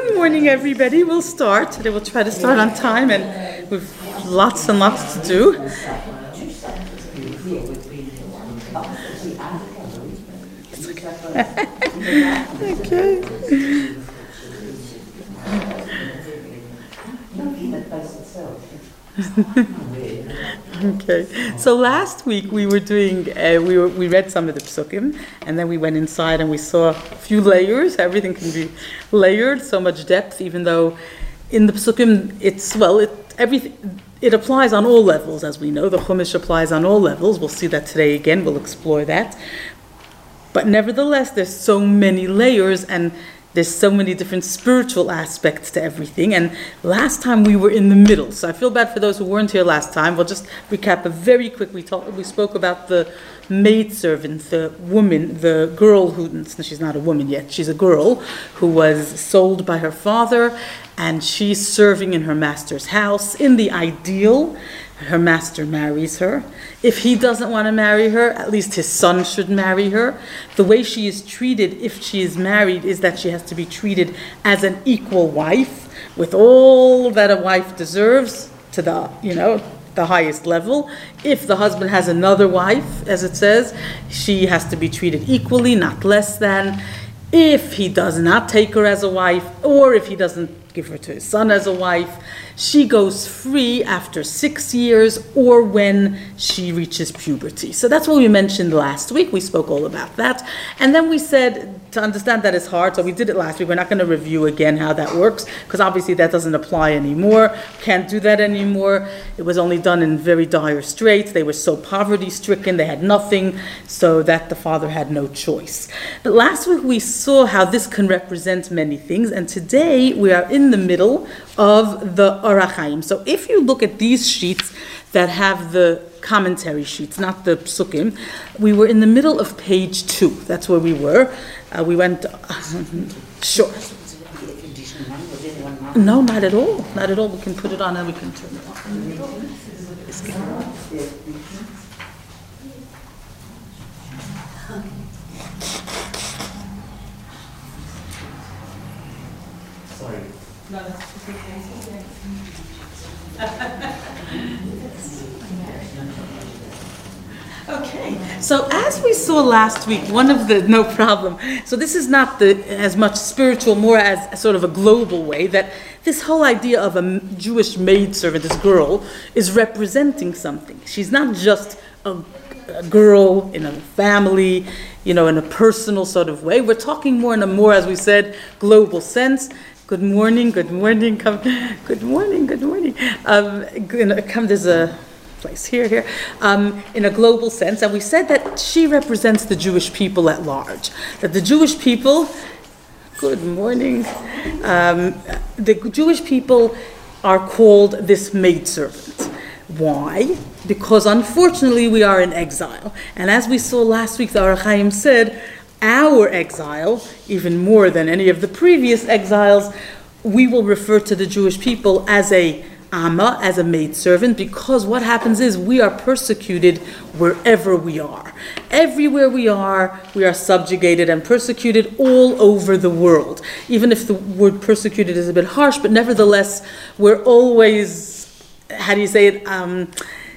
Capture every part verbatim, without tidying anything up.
Good morning, everybody. We'll start. Today we'll try to start on time and with lots and lots to do. Okay. Okay. So last week we were doing, uh, we were we read some of the psukim, and then we went inside and we saw a few layers. Everything can be layered, so much depth, even though in the psukim it's well, it everything it applies on all levels, as we know. The Chumash applies on all levels. We'll see that today again. We'll explore that. But nevertheless, there's so many layers and there's so many different spiritual aspects to everything. And last time we were in the middle. So I feel bad for those who weren't here last time. We'll just recap a very quick. We talked, we spoke about the maidservant, the woman, the girl who, she's not a woman yet, she's a girl who was sold by her father, and she's serving in her master's house. In the ideal, her master marries her. If he doesn't want to marry her, at least his son should marry her. The way she is treated if she is married is that she has to be treated as an equal wife, with all that a wife deserves, to the, you know, the highest level. If the husband has another wife, as it says, she has to be treated equally, not less than. If he does not take her as a wife, or if he doesn't give her to his son as a wife, she goes free after six years or when she reaches puberty. So that's what we mentioned last week. We spoke all about that. And then we said, to understand that is hard, so we did it last week. We're not going to review again how that works, because obviously that doesn't apply anymore. Can't do that anymore. It was only done in very dire straits. They were so poverty-stricken, they had nothing, so that the father had no choice. But last week we saw how this can represent many things, and today we are in the middle of the Orach Chaim. So if you look at these sheets that have the commentary sheets, not the psukim, we were in the middle of page two. That's where we were. Uh, we went, uh, sure. No, not at all. Not at all. We can put it on and we can turn it off. Sorry. No, that's okay, so as we saw last week, one of the, no problem, so this is not the as much spiritual, more as sort of a global way, that this whole idea of a Jewish maidservant, this girl, is representing something. She's not just a, a girl in a family, you know, in a personal sort of way. We're talking more in a more, as we said, global sense. Good morning, good morning, come, good morning, good morning. Um, come, there's a place here, here, um, in a global sense. And we said that she represents the Jewish people at large. That the Jewish people, good morning, um, the Jewish people are called this maidservant. Why? Because unfortunately we are in exile. And as we saw last week, the Orach Chaim said, our exile, even more than any of the previous exiles, we will refer to the Jewish people as a Amma, as a maidservant, because what happens is we are persecuted wherever we are. Everywhere we are, we are subjugated and persecuted all over the world. Even if the word persecuted is a bit harsh, but nevertheless, we're always, how do you say it, um,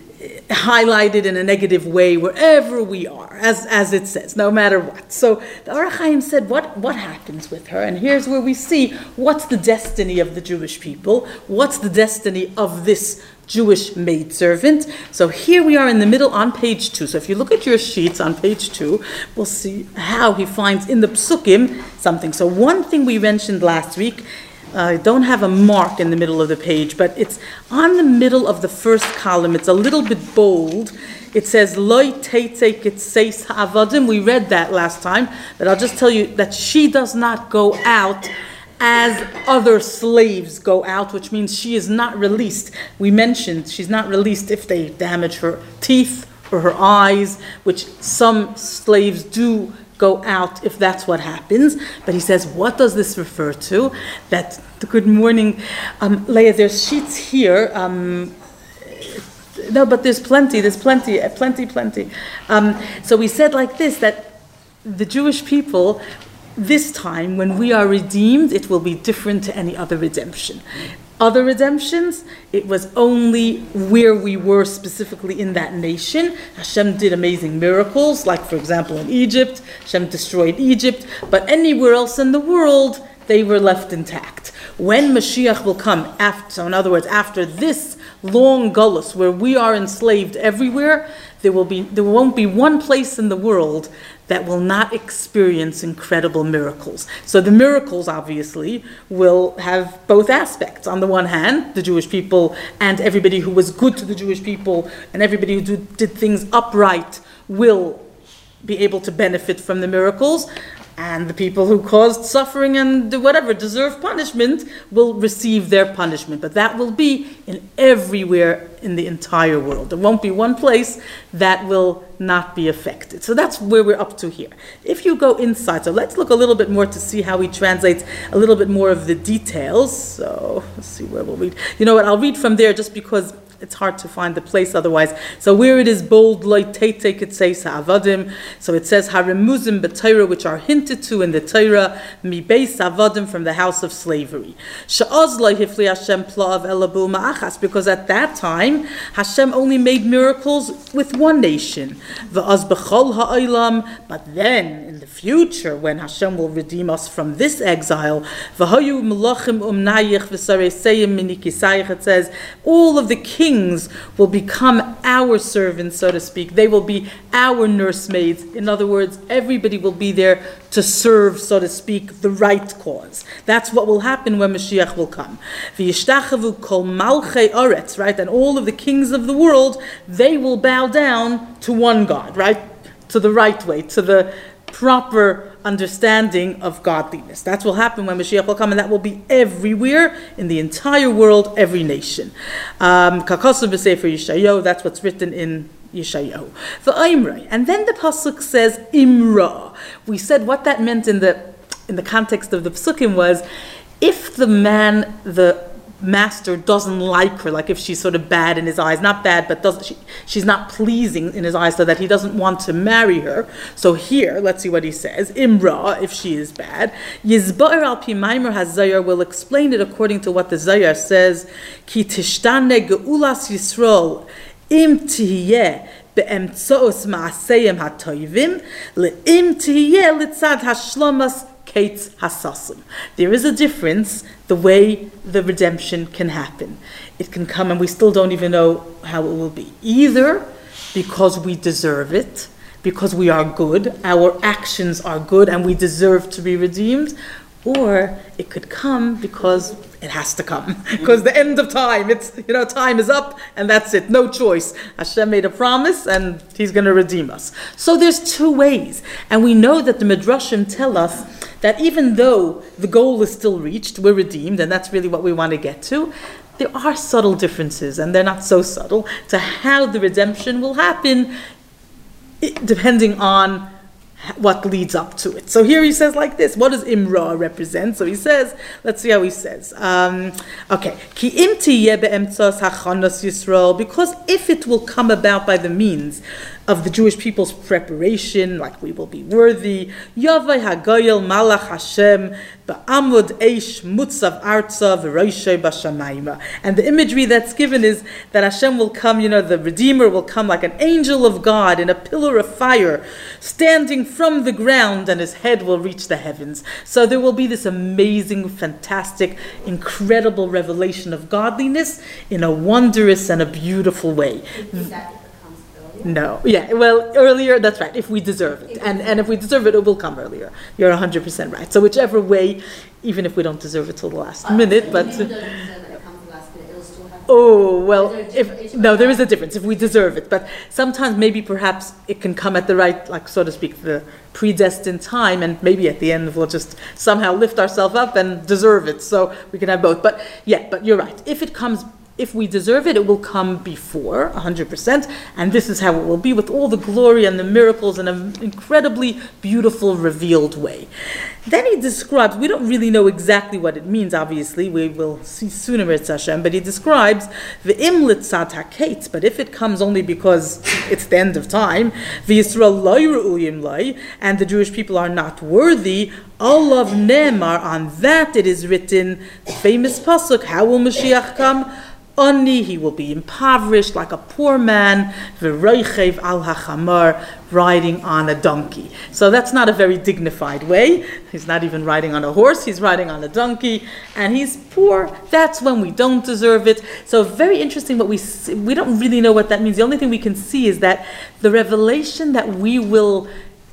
highlighted in a negative way wherever we are, as as it says, no matter what. So the Orach Chaim said, what, what happens with her? And here's where we see what's the destiny of the Jewish people, what's the destiny of this Jewish maidservant. So here we are in the middle on page two. So if you look at your sheets on page two, we'll see how he finds in the psukim something. So one thing we mentioned last week, I uh, don't have a mark in the middle of the page, but it's on the middle of the first column. It's a little bit bold. It says, Loi teitze kitseis ha'avadim. We read that last time, but I'll just tell you that she does not go out as other slaves go out, which means she is not released. We mentioned she's not released if they damage her teeth or her eyes, which some slaves do go out if that's what happens. But he says, what does this refer to? That, good morning, um, Leah, there's sheets here. Um, no, but there's plenty, there's plenty, plenty, plenty. Um, so we said like this, that the Jewish people, this time, when we are redeemed, it will be different to any other redemption. Other redemptions, it was only where we were specifically in that nation. Hashem did amazing miracles, like for example in Egypt, Hashem destroyed Egypt, but anywhere else in the world, they were left intact. When Mashiach will come, after, so in other words, after this long gullus where we are enslaved everywhere, there will be there won't be one place in the world that will not experience incredible miracles. So the miracles, obviously, will have both aspects. On the one hand, the Jewish people and everybody who was good to the Jewish people and everybody who do, did things upright will be able to benefit from the miracles. And the people who caused suffering and whatever, deserve punishment, will receive their punishment. But that will be in everywhere in the entire world. There won't be one place that will not be affected. So that's where we're up to here. If you go inside, so let's look a little bit more to see how he translates a little bit more of the details. So let's see where we'll read. You know what, I'll read from there just because it's hard to find the place otherwise. So where it is bold, like take it says ha'avadim. So it says haremuzim b'Torah, which are hinted to in the Torah, mi beis avadim, from the house of slavery. Sha'az lo hifli Hashem pla'av elabu ma'achas, because at that time Hashem only made miracles with one nation. V'az b'chol ha'olam, but then in the future, when Hashem will redeem us from this exile, v'hayu melachim umnayich v'sareiseyim minikisayich, it says all of the kings will become our servants, so to speak. They will be our nursemaids. In other words, everybody will be there to serve, so to speak, the right cause. That's what will happen when Mashiach will come. V'yishtachavu kol malchei oretz, right? And all of the kings of the world, they will bow down to one God, right? To the right way, to the proper understanding of godliness. That will happen when Mashiach will come, and that will be everywhere in the entire world, every nation. Um, Kakasu b'sefer Yeshayahu, that's what's written in Yeshayahu. V'aimrei, and then the pasuk says imra. We said what that meant in the in the context of the psukim was, if the man, the master doesn't like her, like if she's sort of bad in his eyes, not bad, but doesn't she, she's not pleasing in his eyes, so that he doesn't want to marry her. So here, let's see what he says. Imra, if she is bad. Yizba'ir al pi maimer hazayar, will explain it according to what the Zayar says. Ki tishtane geulas Yisrael im tihiyeh be'emtzoos ma'aseyim hatoivim le'im tihiyeh litzad hashlomas Kates Hasasim. There is a difference the way the redemption can happen. It can come and we still don't even know how it will be. Either because we deserve it, because we are good, our actions are good and we deserve to be redeemed, or it could come because it has to come. Because the end of time, it's, you know, time is up and that's it, no choice. Hashem made a promise and He's going to redeem us. So there's two ways. And we know that the Midrashim tell us that even though the goal is still reached, we're redeemed, and that's really what we want to get to, there are subtle differences, and they're not so subtle, to how the redemption will happen, depending on what leads up to it. So here he says like this. What does Imra represent? So he says, let's see how he says. Um, okay. Ki im tiyeh be'emtzos hachanos Yisrael, because if it will come about by the means of the Jewish people's preparation, like we will be worthy, Yavai Hagoyel Malach Hashem Ba'amud Eish Mutzav Artza V'Roshei B'Shamayma. And the imagery that's given is that Hashem will come, you know, the Redeemer will come like an angel of God in a pillar of fire, standing from the ground, and his head will reach the heavens. So there will be this amazing, fantastic, incredible revelation of godliness in a wondrous and a beautiful way. No, yeah, well, earlier, that's right, if we deserve it. And and if we deserve it, it will come earlier. You're one hundred percent right. So whichever way, even if we don't deserve it till the last uh, minute, so but... If oh, well, if no, there is a difference if we deserve it. But sometimes maybe perhaps it can come at the right, like, so to speak, the predestined time, and maybe at the end we'll just somehow lift ourselves up and deserve it. So we can have both. But yeah, but you're right. If it comes if we deserve it, it will come before, one hundred percent, and this is how it will be, with all the glory and the miracles in an incredibly beautiful, revealed way. Then he describes, we don't really know exactly what it means, obviously, we will see sooner, Mirz Hashem, but he describes, V'im litzad haketz, but if it comes only because it's the end of time, V'Yisrael lo yeru'im lo, and the Jewish people are not worthy, Olav Ne'emar, on that it is written, the famous pasuk, how will Mashiach come? Ani, he will be impoverished like a poor man, v'roichev al hachamar, riding on a donkey. So that's not a very dignified way. He's not even riding on a horse, he's riding on a donkey, and he's poor. That's when we don't deserve it. So very interesting, but we see, we don't really know what that means. The only thing we can see is that the revelation that we will,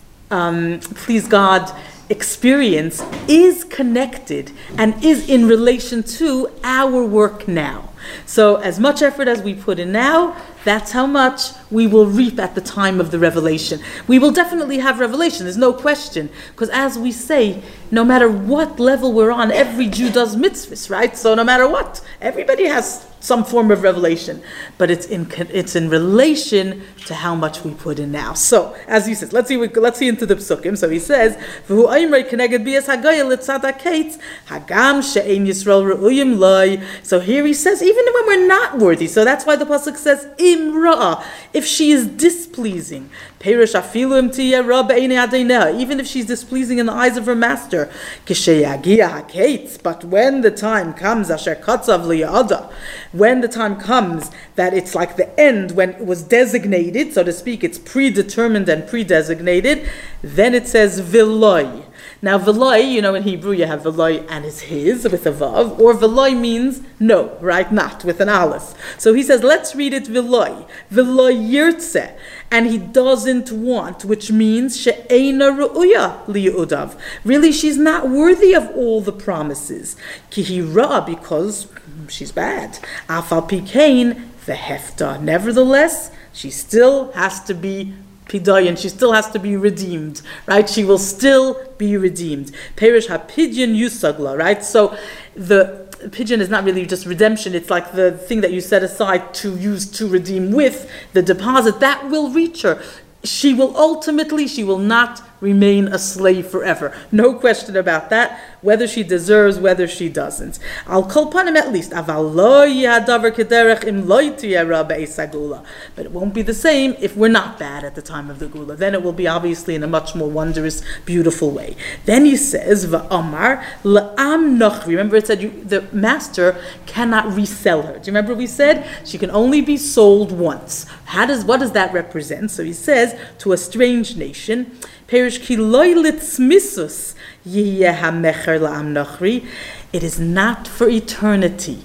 um, please God, experience is connected and is in relation to our work now. So as much effort as we put in now, that's how much we will reap at the time of the revelation. We will definitely have revelation, there's no question. Because as we say, no matter what level we're on, every Jew does mitzvahs, right? So no matter what, everybody has some form of revelation. But it's in it's in relation to how much we put in now. So, as he says, let's see let's see into the psukim. So he says, V'hu aimrei keneged bias hagaya litzad haketz, hagam she'ein Yisrael re'uyim loi. So here he says, even when we're not worthy, so that's why the pasuk says, imra'ah, if she is displeasing, perish afilu im tiyeh ra be'einei adonai, even if she's displeasing in the eyes of her master, kisheyagia haketz, but when the time comes, asher katzav liyada, when the time comes that it's like the end, when it was designated, so to speak, it's predetermined and pre-designated, then it says viloi. Now viloi, you know, in Hebrew you have viloi and it's his with a vav, or viloi means no, right? Not, with an aleph. So he says, let's read it viloi. Viloi yirtze, and he doesn't want, which means she'eina ru'uya liyudav. Really, she's not worthy of all the promises. Ki hi ra, because she's bad. Afal pikein vehefta. Nevertheless, she still has to be pidayan. She still has to be redeemed, right? She will still be redeemed. Perish hapidyan yusagla, right? So the pigeon is not really just redemption. It's like the thing that you set aside to use to redeem with the deposit that will reach her. She will ultimately, she will not remain a slave forever. No question about that, whether she deserves, whether she doesn't. Al kol panim, at least. Aval lo yihadavar kederech im lo tiyeh ra be'eis hagula. But it won't be the same if we're not bad at the time of the gula. Then it will be obviously in a much more wondrous, beautiful way. Then he says, Va'amar la'am nochri. Remember it said you, the master cannot resell her. Do you remember we said? She can only be sold once. How does, what does that represent? So he says, to a strange nation, Perish ki loy litzmisus yiyeh hamecher la'am nochri. It is not for eternity.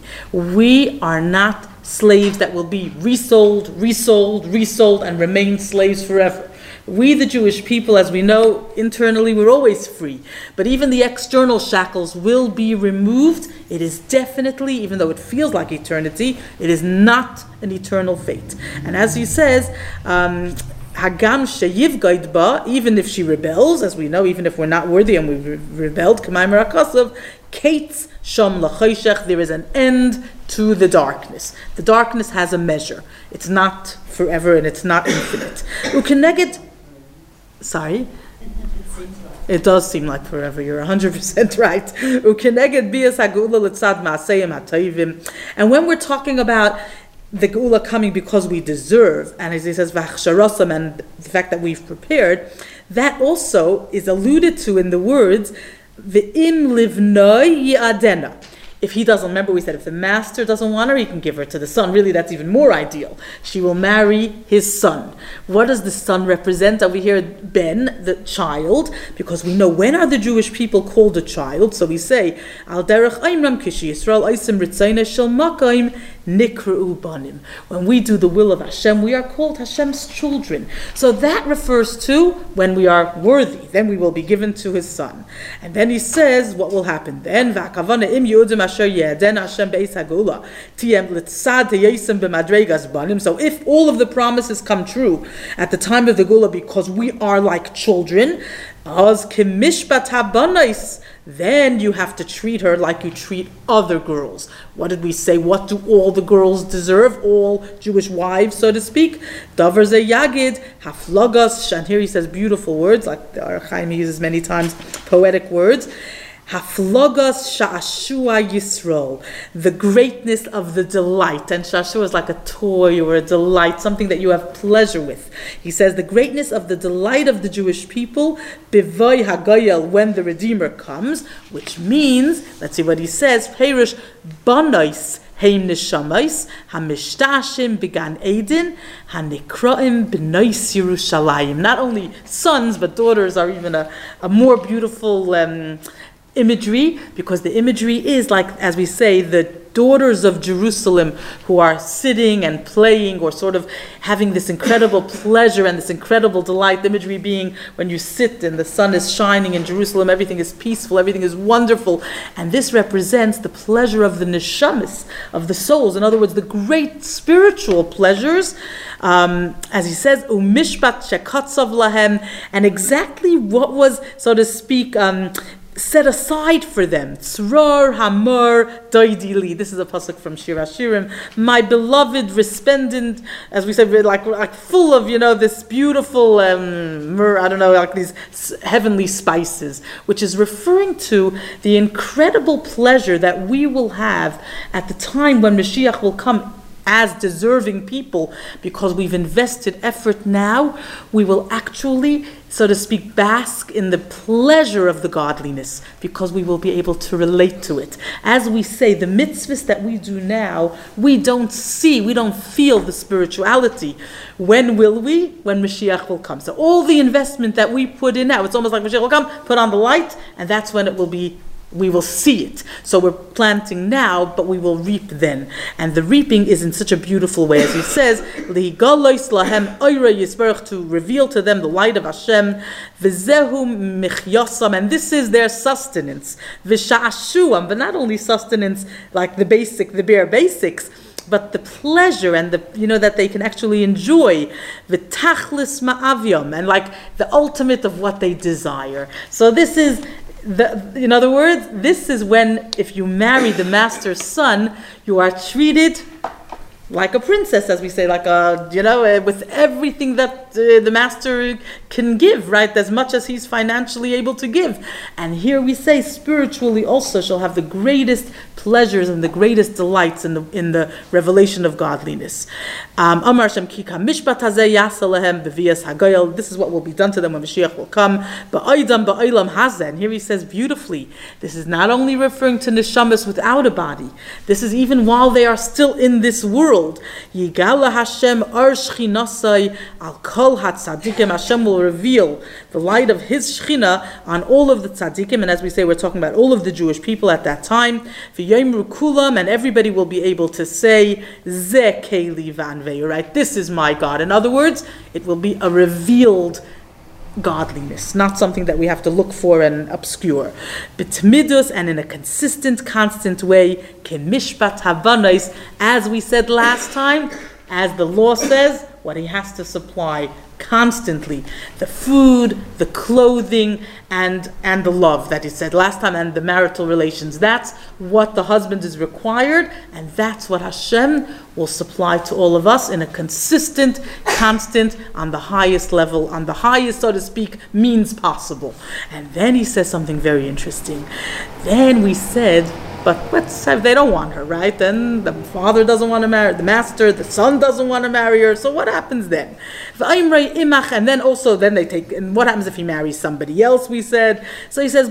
We are not slaves that will be resold, resold, resold, and remain slaves forever. We, the Jewish people, as we know, internally we're always free. But even the external shackles will be removed. It is definitely, even though it feels like eternity, it is not an eternal fate. And as he says, um, Hagam sheyivgaid ba, even if she rebels, as we know, even if we're not worthy and we've re- rebelled, K'mayim Rakasav, Kates sham lachoshech, there is an end to the darkness. The darkness has a measure. It's not forever and it's not infinite. Ukeneged, sorry? It does seem like forever. You're one hundred percent right. Ukeneged bias hagula litzad ma'aseyim ha'toivim. And when we're talking about the geula coming because we deserve, and as he says, v'achsharosam, and the fact that we've prepared, that also is alluded to in the words, v'im livnoi yi'adena. If he doesn't, remember we said if the master doesn't want her, he can give her to the son. Really, that's even more ideal. She will marry his son. What does the son represent? Over here, Ben, the child, because we know when are the Jewish people called a child? So we say, Al derech aimram kishi Yisrael aisim ritzayne shel makayim nikru banim. When we do the will of Hashem, we are called Hashem's children. So that refers to when we are worthy. Then we will be given to his son. And then he says, what will happen then? V'akavana im yudim asher yeden Hashem beis hagula tiem litzad teyesim b'madregas banim. So if all of the promises come true at the time of the gula because we are like children, as kimishpat habanais then you have to treat her like you treat other girls. What did we say? What do all the girls deserve? All Jewish wives, so to speak. Davar ze yagid, haflagas, and here he says beautiful words, like the Ar Chaim uses many times, poetic words. Haflagas sha'ashua Yisrael, the greatness of the delight. And sha'ashua is like a toy or a delight, something that you have pleasure with. He says the greatness of the delight of the Jewish people, bivay hagayel, when the Redeemer comes, which means, let's see what he says, Perish banais heim neshamais hamishtashim began Eden hanikraim b'nais Yerushalayim. Not only sons but daughters are even a, a more beautiful um, imagery, because the imagery is like, as we say, the daughters of Jerusalem who are sitting and playing or sort of having this incredible pleasure and this incredible delight. The imagery being when you sit and the sun is shining in Jerusalem, everything is peaceful, everything is wonderful. And this represents the pleasure of the neshamis, of the souls. In other words, the great spiritual pleasures. Um, as he says, umishpat shekatzav lahem, and exactly what was, so to speak, um, set aside for them. Tzror hamor doidili. This is a pasuk from Shir Hashirim. My beloved, resplendent, as we said, like like full of, you know, this beautiful um, myrrh, I don't know, like these heavenly spices, which is referring to the incredible pleasure that we will have at the time when Mashiach will come as deserving people, because we've invested effort now. We will actually, so to speak, bask in the pleasure of the godliness, because we will be able to relate to it. As we say, the mitzvahs that we do now, we don't see, we don't feel the spirituality. When will we? When Mashiach will come. So all the investment that we put in now, it's almost like Mashiach will come, put on the light, and that's when it will be, we will see it. So we're planting now, but we will reap then. And the reaping is in such a beautiful way. As he says, to reveal to them the light of Hashem, and this is their sustenance. But not only sustenance, like the basic, the bare basics, but the pleasure and the, you know, that they can actually enjoy, the tachlis ma'avyam, and like the ultimate of what they desire. So this is, The, in other words, this is when, if you marry the master's son, you are treated like a princess, as we say, like a, you know, uh, with everything that uh, the master can give, right? As much as he's financially able to give. And here we say, spiritually also shall have the greatest pleasures and the greatest delights in the in the revelation of godliness. Um, Amar Shem Kika Mishpat Hazeh Yasa Lehem B'Vias Hagayel. This is what will be done to them when Mashiach will come. Ba'oidam ba'olam hazeh. And here he says beautifully, this is not only referring to neshamas without a body. This is even while they are still in this world. Yigala Hashem ar shchinasai al kol hatzadikim. Hashem will reveal the light of His shchina on all of the tzadikim, and as we say, we're talking about all of the Jewish people at that time. V'yomru kulam, and everybody will be able to say, Ze keli vanveyu, right? This is my God. In other words, it will be a revealed godliness, not something that we have to look for and obscure. B'tmidus, and in a consistent, constant way, kemishpat havanais, as we said last time, as the law says, what he has to supply constantly, the food, the clothing, and and the love that he said last time, and the marital relations. That's what the husband is required, and that's what Hashem will supply to all of us in a consistent, constant, on the highest level, on the highest, so to speak, means possible. And then he says something very interesting. Then we said, but let's have, they don't want her, right? Then the father doesn't want to marry, the master, the son doesn't want to marry her. So what happens then? And then also, then they take, and what happens if he marries somebody else, we said? So he says,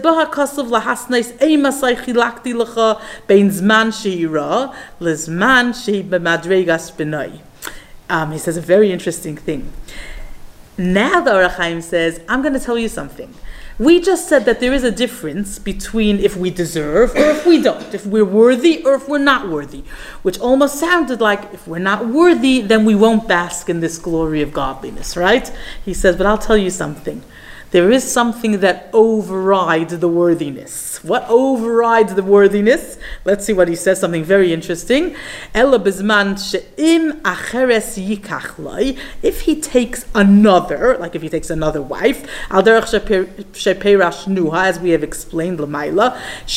um, he says a very interesting thing. Now the Or HaChaim says, I'm going to tell you something. We just said that there is a difference between if we deserve or if we don't, if we're worthy or if we're not worthy, which almost sounded like if we're not worthy, then we won't bask in this glory of godliness, right? He says, but I'll tell you something. there is something that overrides the worthiness. What overrides the worthiness? Let's see what he says, something very interesting. If he takes another, like if he takes another wife, as we have explained, Lamaila,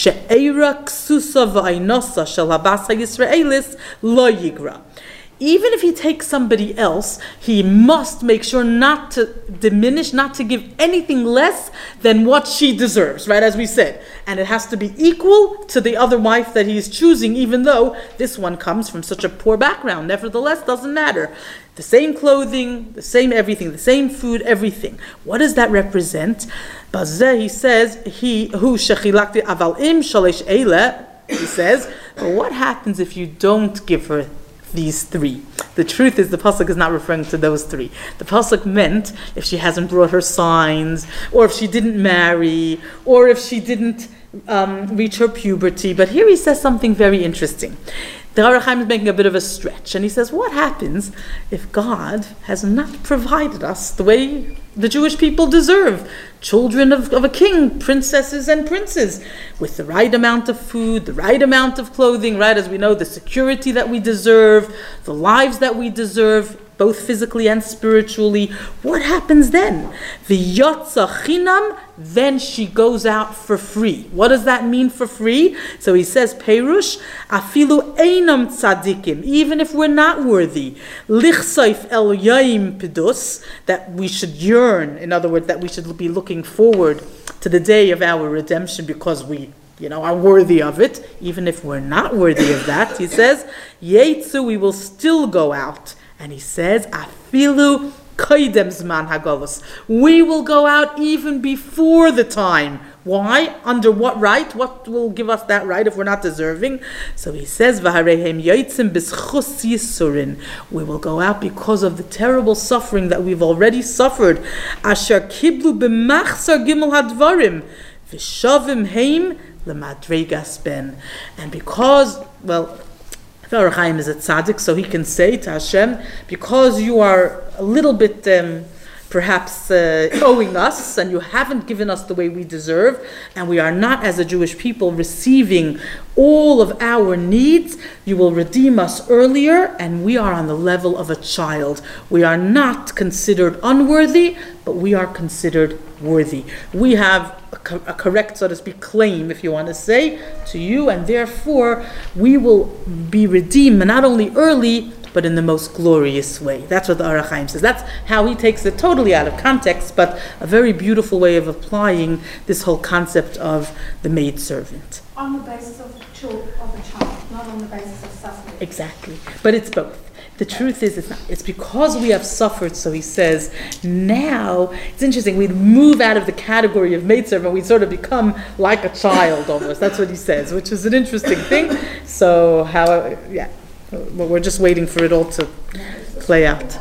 even if he takes somebody else, he must make sure not to diminish, not to give anything less than what she deserves, right, as we said. And it has to be equal to the other wife that he is choosing, even though this one comes from such a poor background. Nevertheless, doesn't matter. The same clothing, the same everything, the same food, everything. What does that represent? Bazeh, he says, he who shechilakti aval im shalish eile, he says, but what happens if you don't give her these three? The truth is the pasuk is not referring to those three. The pasuk meant if she hasn't brought her signs, or if she didn't marry, or if she didn't um, reach her puberty. But here he says something very interesting. The Ohr HaChaim is making a bit of a stretch, and he says, what happens if God has not provided us the way the Jewish people deserve? Children of, of a king, princesses and princes, with the right amount of food, the right amount of clothing, right, as we know, the security that we deserve, the lives that we deserve, both physically and spiritually. What happens then? The yotza chinam, then she goes out for free. What does that mean, for free? So he says, Perush, afilu einam tzadikim, even if we're not worthy, lichsaif el yaim pidus, that we should yearn, in other words, that we should be looking forward to the day of our redemption because we, you know, are worthy of it, even if we're not worthy of that. He says, Yetzu, we will still go out. And he says, Afilu kaidem zman hagolus. We will go out even before the time. Why? Under what right? What will give us that right if we're not deserving? So he says, V'harehem yotzim b'schus yisurin. We will go out because of the terrible suffering that we've already suffered. Asher kiblu b'machsar gimel hadvarim. V'shavim heim l'madregas ben. And because, well, the Ohr HaChaim is a tzaddik, so he can say to Hashem, because you are a little bit um, perhaps uh, owing us, and you haven't given us the way we deserve, and we are not, as a Jewish people, receiving all of our needs, you will redeem us earlier, and we are on the level of a child. We are not considered unworthy, but we are considered worthy. We have a, co- a correct, so to speak, claim, if you want to say, to you, and therefore we will be redeemed not only early, but in the most glorious way. That's what the Ohr HaChaim says. That's how he takes it totally out of context, but a very beautiful way of applying this whole concept of the maidservant. On the basis of, child, of a child, not on the basis of suffering. Exactly. But it's both. The truth is, it's not. It's because we have suffered, so he says, now, it's interesting, we move out of the category of maidservant, we sort of become like a child almost. That's what he says, which is an interesting thing. So, how, yeah, we're just waiting for it all to play out.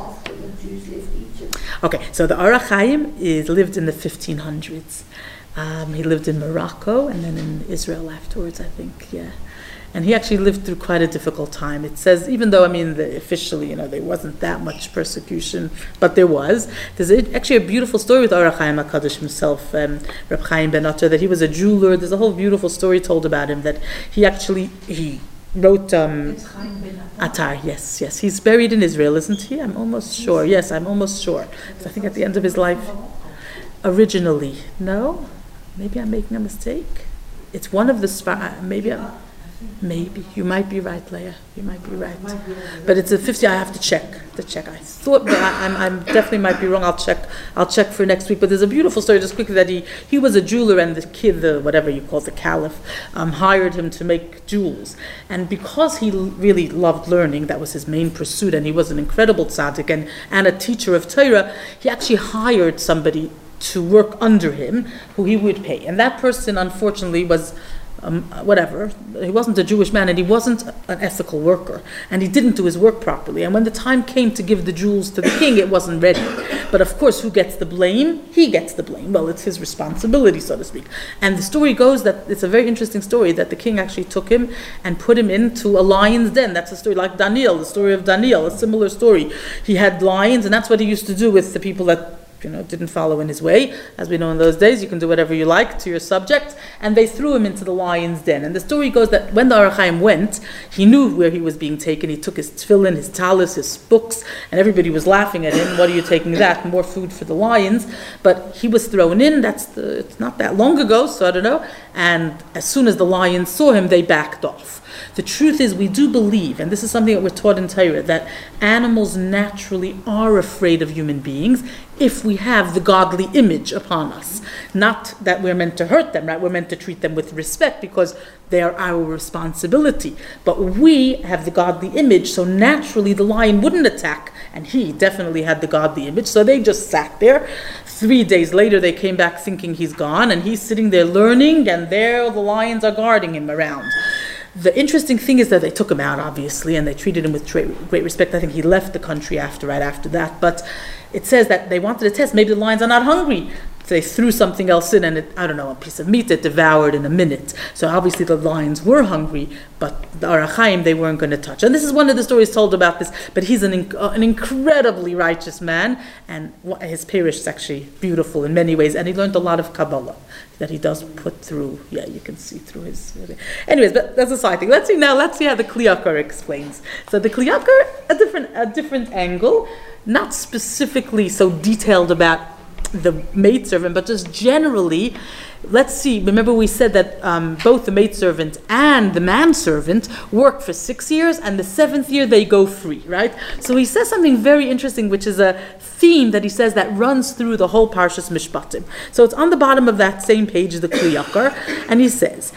Okay, so the Ohr HaChaim is lived in the fifteen hundreds. Um, he lived in Morocco and then in Israel afterwards, I think, yeah. And he actually lived through quite a difficult time. It says, even though, I mean, the, officially, you know, there wasn't that much persecution, but there was. There's a, actually a beautiful story with Ohr HaChaim HaKadosh himself, um, Reb Chaim Ben Atar, that he was a jeweler. There's a whole beautiful story told about him, that he actually, he wrote um, Atar, yes, yes. He's buried in Israel, isn't he? I'm almost sure. Yes, I'm almost sure. So I think at the end of his life, originally, no? Maybe I'm making a mistake. It's one of the, spa- maybe I'm... Maybe. You might be right, Leah. You might be right. But it's a fifty, I have to check. To check. I thought, but I, I'm, I'm definitely might be wrong. I'll check. I'll check for next week. But there's a beautiful story, just quickly, that he, he was a jeweler, and the kid, the whatever you call it, the caliph, um, hired him to make jewels. And because he really loved learning, that was his main pursuit, and he was an incredible tzaddik and, and a teacher of Torah, he actually hired somebody to work under him, who he would pay. And that person, unfortunately, was... Um, whatever, he wasn't a Jewish man, and he wasn't an ethical worker, and he didn't do his work properly. And when the time came to give the jewels to the king, it wasn't ready. But of course, who gets the blame? He gets the blame. Well, it's his responsibility, so to speak. And the story goes that it's a very interesting story, that the king actually took him and put him into a lion's den. That's a story like Daniel, the story of Daniel, a similar story. He had lions, and that's what he used to do with the people that you know, didn't follow in his way. As we know in those days, you can do whatever you like to your subject. And they threw him into the lion's den. And the story goes that when the Or HaChaim went, he knew where he was being taken. He took his tefillin, his talis, his books, and everybody was laughing at him. What are you taking that? More food for the lions. But he was thrown in. That's the, it's not that long ago, so I don't know. And as soon as the lions saw him, they backed off. The truth is, we do believe, and this is something that we're taught in Torah, that animals naturally are afraid of human beings if we have the godly image upon us. Not that we're meant to hurt them, right? We're meant to treat them with respect because they are our responsibility. But we have the godly image, so naturally the lion wouldn't attack, and he definitely had the godly image, so they just sat there. Three days later, they came back thinking he's gone, and he's sitting there learning, and there the lions are guarding him around. The interesting thing is that they took him out, obviously, and they treated him with great respect. I think he left the country after, right after that. But it says that they wanted to test. Maybe the lions are not hungry. They threw something else in, and it, I don't know, a piece of meat it devoured in a minute. So obviously the lions were hungry, but the Or HaChaim they weren't going to touch. And this is one of the stories told about this. But he's an uh, an incredibly righteous man, and his parish is actually beautiful in many ways. And he learned a lot of Kabbalah that he does put through. Yeah, you can see through his. Anyways, but that's a side thing. Let's see now. Let's see how the Kli Yakar explains. So the Kli Yakar, a different a different angle, not specifically so detailed about the maidservant, but just generally, let's see, remember we said that um, both the maidservant and the manservant work for six years, and the seventh year they go free, right? So he says something very interesting, which is a theme that he says that runs through the whole Parshas Mishpatim. So it's on the bottom of that same page, the Kli Yakar, and he says,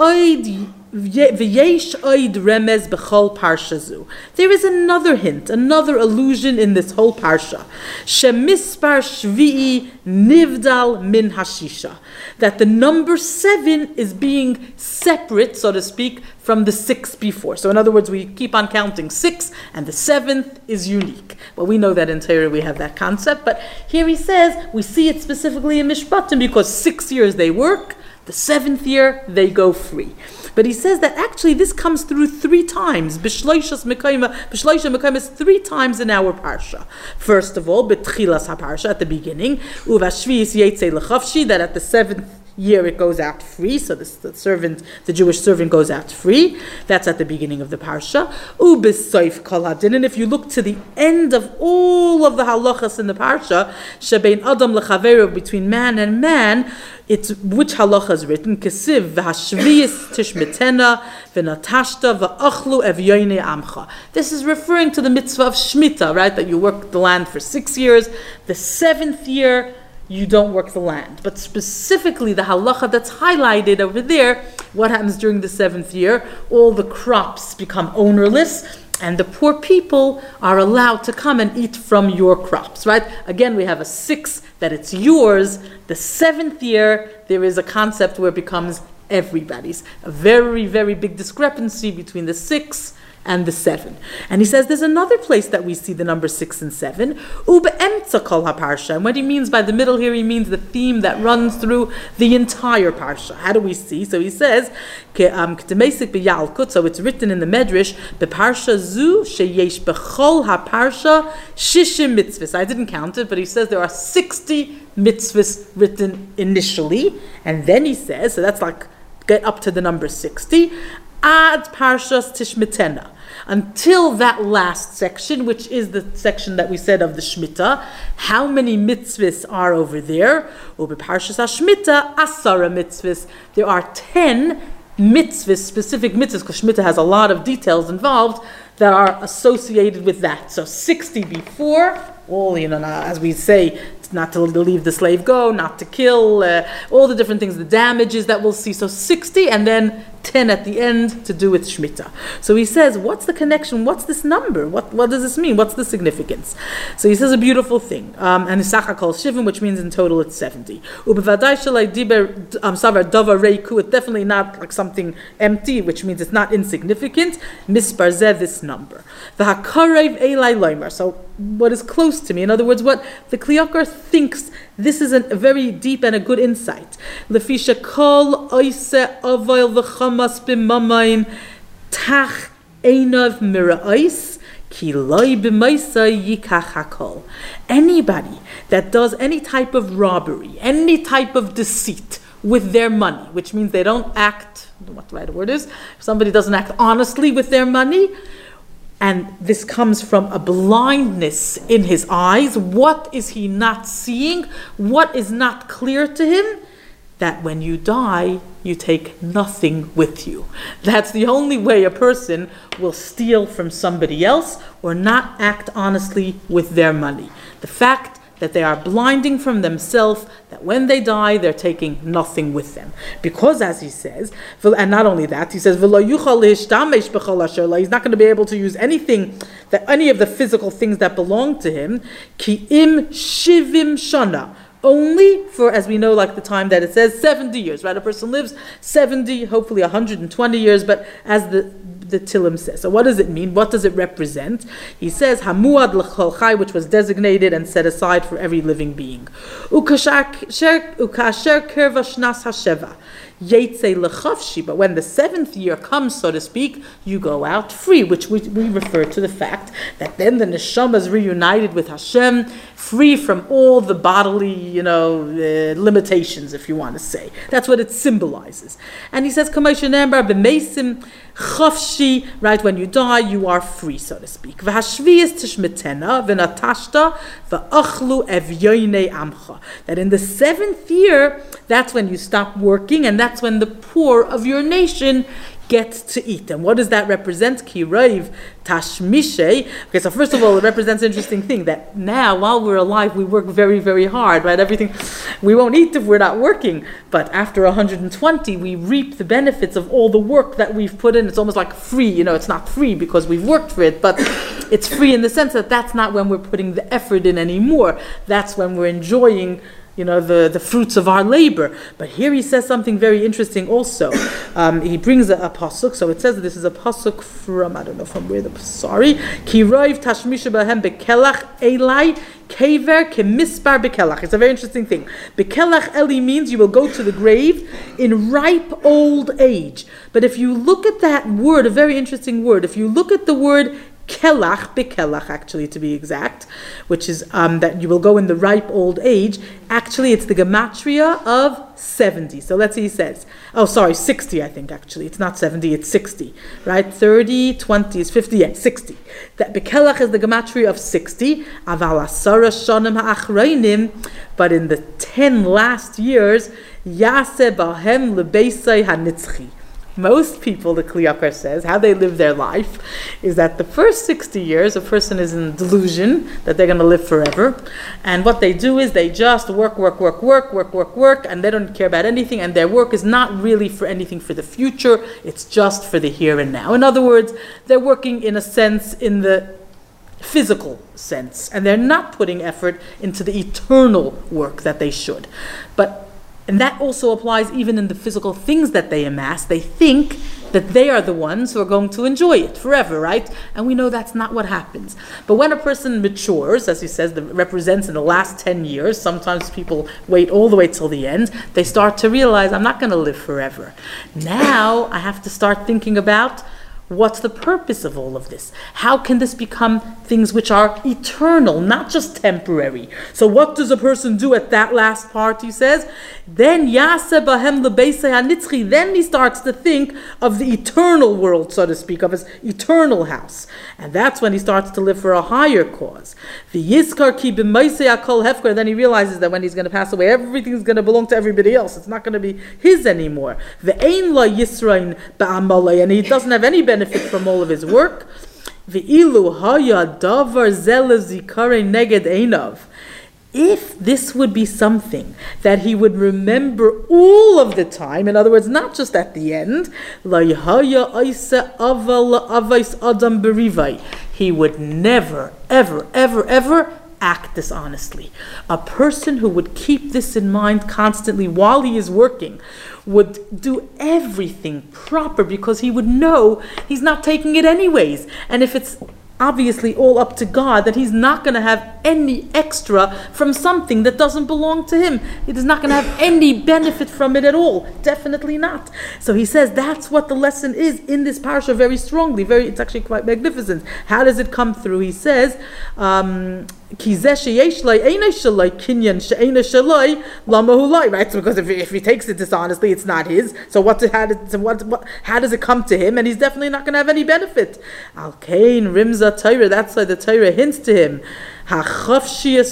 V'oid V'yesh oid remez b'chol parsha zu. There is another hint, another allusion in this whole parsha. Shemispar shvi'i nivdal min hashisha. That the number seven is being separate, so to speak, from the six before. So in other words, we keep on counting six, and the seventh is unique. Well, we know that in Torah we have that concept, but here he says, we see it specifically in Mishpatim because six years they work, the seventh year they go free. But he says that actually this comes through three times. B'shloisha mekayim is three times in our parsha. First of all, b'tchilas haparsha, at the beginning, uvashviis yetze lechavshi, that at the seventh year it goes out free, so the, the servant, the Jewish servant goes out free. That's at the beginning of the parsha. U'b'soif kol hadin, and if you look to the end of all of the halachas in the parsha, shebein adam lechaveru, between man and man, it's which halacha is written? Kesiv v'hashvius tishmitena v'natashta v'achlu evyoyne amcha. This is referring to the mitzvah of shmita, right? That you work the land for six years. The seventh year, you don't work the land. But specifically, the halacha that's highlighted over there, what happens during the seventh year? All the crops become ownerless, and the poor people are allowed to come and eat from your crops, right? Again, we have a six, that it's yours. The seventh year, there is a concept where it becomes everybody's. A very, very big discrepancy between the six and the seven. And he says there's another place that we see the number six and seven. U'be'emtza kol haparsha. And what he means by the middle here, he means the theme that runs through the entire parsha. How do we see? So he says, k'temesik b'yalkut, so it's written in the Medrash, beparsha zu sheyesh b'chol haparsha shishim mitzvahs. I didn't count it, but he says there are sixty mitzvahs written initially. And then he says, so that's like, get up to the number sixty, ad parshas tishmitena, until that last section, which is the section that we said of the Shemitah. How many mitzvahs are over there? Ubi parshas ha-Shemitah, asara mitzvahs. There are ten mitzvahs, specific mitzvahs, because Shemitah has a lot of details involved that are associated with that. So sixty before, all, you know, as we say, not to leave the slave go, not to kill, uh, all the different things, the damages that we'll see. So sixty, and then ten at the end to do with Shemitah. So he says, what's the connection? What's this number? What what does this mean? What's the significance? So he says a beautiful thing. Um, and Isachar calls Shivim, which means in total it's seventy. Ubevadai shalai diber savar davar reiku. It's definitely not like something empty, which means it's not insignificant. Mispar zeh, this number. V'hakarev elai loimer. So what is close to me? In other words, what the Kli Yakar thinks, this is a very deep and a good insight. Lefisha kol oise avoil v'chamas b'mamayin tach einav mira'is Ki loy b'maisa yikach hakol. Anybody that does any type of robbery, any type of deceit with their money, which means they don't act, I don't know what the right word is, if somebody doesn't act honestly with their money, and this comes from a blindness in his eyes, what is he not seeing? What is not clear to him? That when you die, you take nothing with you. That's the only way a person will steal from somebody else or not act honestly with their money. The fact that they are blinding from themselves, that when they die, they're taking nothing with them. Because, as he says, and not only that, he says, he's not going to be able to use anything, that any of the physical things that belong to him, ki im shivim shana, only for, as we know, like the time that it says, seventy years, right? A person lives seventy, hopefully one hundred twenty years, but as the the Tillim says. So what does it mean? What does it represent? He says, Hamuad l'chol chai, which was designated and set aside for every living being. Ukasher kerva shnas hasheva. Yetze lechavshi, but when the seventh year comes, so to speak, you go out free, which we, we refer to the fact that then the neshama is reunited with Hashem, free from all the bodily, you know, uh, limitations, if you want to say. That's what it symbolizes. And he says, Kameshenembar b'meisim chavshi, right, when you die, you are free, so to speak. V'hashviyas tishmetena v'natashta v'achlu evyoynei amcha. That in the seventh year, that's when you stop working, and that's when the poor of your nation get to eat. And what does that represent? Ki raiv tashmishe. Okay, so first of all, it represents an interesting thing, that now, while we're alive, we work very, very hard, right? Everything, we won't eat if we're not working. But after one hundred twenty, we reap the benefits of all the work that we've put in. It's almost like free. You know, it's not free because we've worked for it, but it's free in the sense that that's not when we're putting the effort in anymore. That's when we're enjoying, you know, the, the fruits of our labor. But here he says something very interesting also. Um, he brings a, a pasuk, so it says that this is a pasuk from, I don't know from where, the sorry. Ki roiv tashmisha bahem bekelach elai kever kemispar bekelach. It's a very interesting thing. Bekelach eli means you will go to the grave in ripe old age. But if you look at that word, a very interesting word, if you look at the word kelach, bekelach actually to be exact, which is um, that you will go in the ripe old age. Actually, it's the gematria of seventy. So let's see, he says, oh sorry, sixty I think actually. It's not seventy, it's sixty, right? thirty, twenty is fifty, yeah, sixty. That bekelach is the gematria of sixty. Aval asara shonim ha'achreinim, but in the ten last years, yaseh bahem lebeisai hanitzchi. Most people, the Kli Yakar says, how they live their life is that the first sixty years, a person is in delusion that they're going to live forever. And what they do is they just work, work, work, work, work, work, work, and they don't care about anything. And their work is not really for anything for the future. It's just for the here and now. In other words, they're working in a sense in the physical sense. And they're not putting effort into the eternal work that they should. But And that also applies even in the physical things that they amass. They think that they are the ones who are going to enjoy it forever, right? And we know that's not what happens. But when a person matures, as he says, that represents in the last ten years, sometimes people wait all the way till the end, they start to realize, I'm not going to live forever. Now I have to start thinking about, what's the purpose of all of this? How can this become things which are eternal, not just temporary? So what does a person do at that last part, he says? Then yaseh bahem lebeisei hanitzchi. Then he starts to think of the eternal world, so to speak, of his eternal house. And that's when he starts to live for a higher cause. V'yizkar ki b'maisei hakol hefker. Then he realizes that when he's going to pass away, everything's going to belong to everybody else. It's not going to be his anymore. V'ein lo yisrain ba'amalei. And he doesn't have any benefit from all of his work. V'ilu haya davar zele zikare neged einav. If this would be something that he would remember all of the time, in other words, not just at the end, he would never, ever, ever, ever act dishonestly. A person who would keep this in mind constantly while he is working would do everything proper because he would know he's not taking it anyways. And if it's obviously all up to God, that he's not going to have any extra from something that doesn't belong to him. He is not going to have any benefit from it at all. Definitely not. So he says that's what the lesson is in this parsha very strongly. Very, it's actually quite magnificent. How does it come through? He says, um, right? So because if, if he takes it dishonestly, it's not his. So what? How, did, so what, what? How does it come to him? And he's definitely not going to have any benefit. Al Kain Rimza Torah. That's why the Torah hints to him. Hachafshias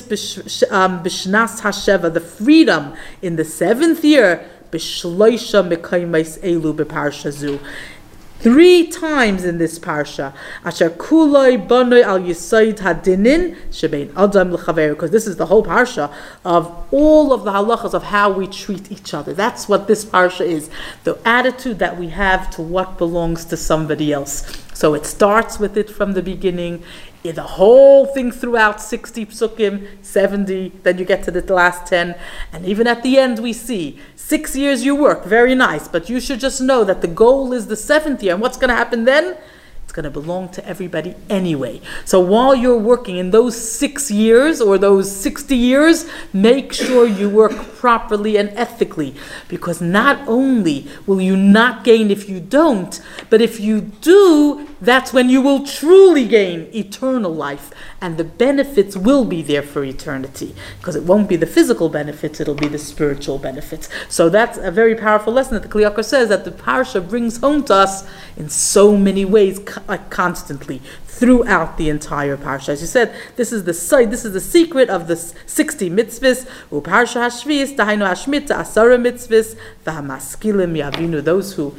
b'shnas hasheva, the freedom in the seventh year. B'shloisha mekaymais elu b'parsha zu. Three times in this parsha, Asher kuloi banoi al yisaid hadinin shebein adam l'chaver, because this is the whole parsha of all of the halachas of how we treat each other. That's what this parsha is, the attitude that we have to what belongs to somebody else. So it starts with it from the beginning. The whole thing throughout sixty psukim, seventy, then you get to the last ten, and even at the end we see six years you work, very nice, but you should just know that the goal is the seventh year, and what's going to happen then? It's going to belong to everybody anyway. So while you're working in those six years or those sixty years, make sure you work properly and ethically, because not only will you not gain if you don't, but if you do, that's when you will truly gain eternal life, and the benefits will be there for eternity, because it won't be the physical benefits, it'll be the spiritual benefits. So that's a very powerful lesson that the Kli Yakar says that the parsha brings home to us in so many ways, like constantly throughout the entire parsha. As you said, this is the side, this is the secret of the sixty mitzvahs. U parsha hashvis, dahainu hashmita asara mitzvahs, v'hamaskilim yavinu. Those who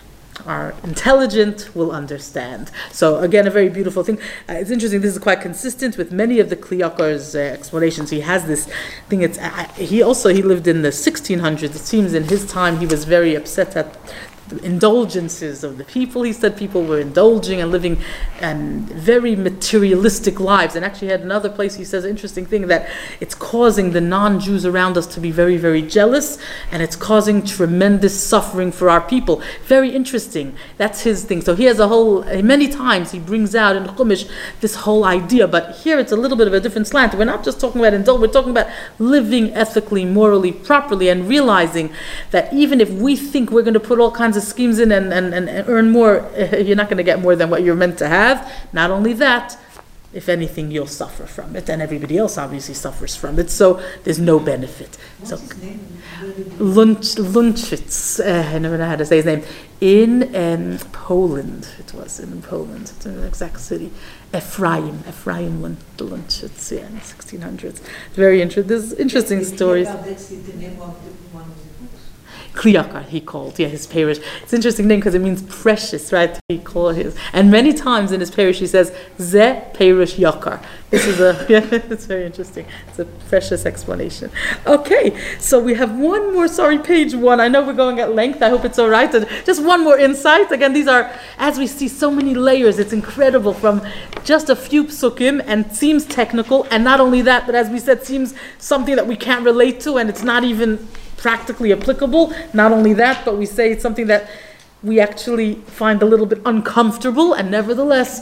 are intelligent will understand. So again, a very beautiful thing. Uh, it's interesting. This is quite consistent with many of the Kli Yakar's uh, explanations. He has this thing. It's uh, he also he lived in the sixteen hundreds. It seems in his time he was very upset at the indulgences of the people. He said people were indulging and living and very materialistic lives. And actually had another place he says an interesting thing, that it's causing the non-Jews around us to be very, very jealous, and it's causing tremendous suffering for our people. Very interesting. That's his thing. So he has a whole, many times he brings out in Chumash this whole idea, but here it's a little bit of a different slant. We're not just talking about indulgence, we're talking about living ethically, morally, properly, and realizing that even if we think we're going to put all kinds of schemes in and, and, and earn more, you're not going to get more than what you're meant to have. Not only that, if anything, you'll suffer from it, and everybody else obviously suffers from it. So there's no benefit. What's so, his name? Lunch, Lunchitz, uh, I never know how to say his name. In um, Poland, it was in Poland. It's an exact city. Ephraim, Ephraim Lunchitz, yeah, in the sixteen hundreds. Very interesting. There's interesting stories. That's the name of the one of the books. Kli Yakar, he called, yeah, his parish. It's an interesting name because it means precious, right? He called his, and many times in his parish he says, Ze Parish Yakar. This is a, yeah, it's very interesting. It's a precious explanation. Okay, so we have one more, sorry, page one. I know we're going at length. I hope it's all right. And just one more insight. Again, these are, as we see, so many layers. It's incredible from just a few psukim, and seems technical. And not only that, but as we said, seems something that we can't relate to, and it's not even practically applicable. Not only that, but we say it's something that we actually find a little bit uncomfortable, and nevertheless,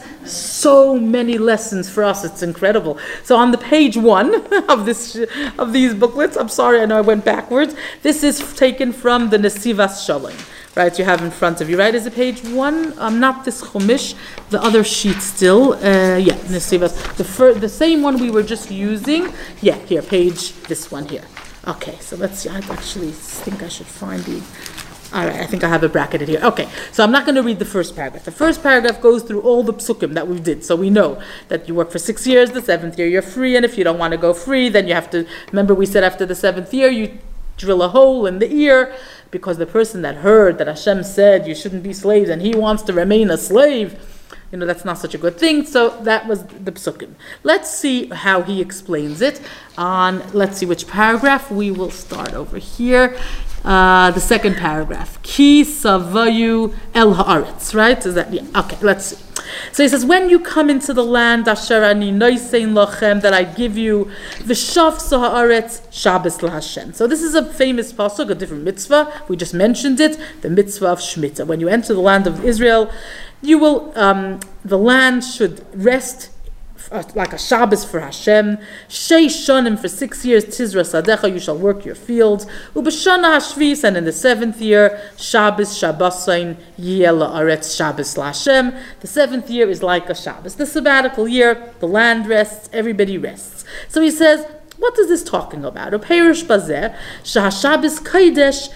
so many lessons for us. It's incredible. So on the page one of this of these booklets, I'm sorry, I know I went backwards. This is taken from the Nesivas Shalom, right? You have in front of you, right? Is it page one? Um, not this Chumash, the other sheet still. Uh, yeah, Nesivas, the fir- the same one we were just using. Yeah, here, page this one here. Okay, so let's see. I actually think I should find the. All right, I think I have it bracketed here. Okay, so I'm not going to read the first paragraph. The first paragraph goes through all the psukim that we did. So we know that you work for six years, the seventh year you're free, and if you don't want to go free, then you have to, remember we said after the seventh year, you drill a hole in the ear, because the person that heard that Hashem said you shouldn't be slaves, and he wants to remain a slave, you know, that's not such a good thing. So that was the psukim. Let's see how he explains it. On, let's see which paragraph. We will start over here. Uh, the second paragraph. Ki savayu el haaretz, right? Is that, yeah. Okay, let's see. So he says, when you come into the land, asher ani noisein lachem, that I give you, v'shav haaretz Shabbos laHashem. So this is a famous pasuk, a different mitzvah. We just mentioned it, the mitzvah of Shemitah. When you enter the land of Israel, you will, um, the land should rest uh, like a Shabbos for Hashem. Shei shonim, for six years, tizra sadecha, you shall work your fields. Ubeshana hashvis, and in the seventh year, Shabbos Shabbosain yeh la'aretz Shabbos la'Hashem. The seventh year is like a Shabbos. The sabbatical year, the land rests, everybody rests. So he says, what is this talking about? Uperish bazeh, shahashabbos kodesh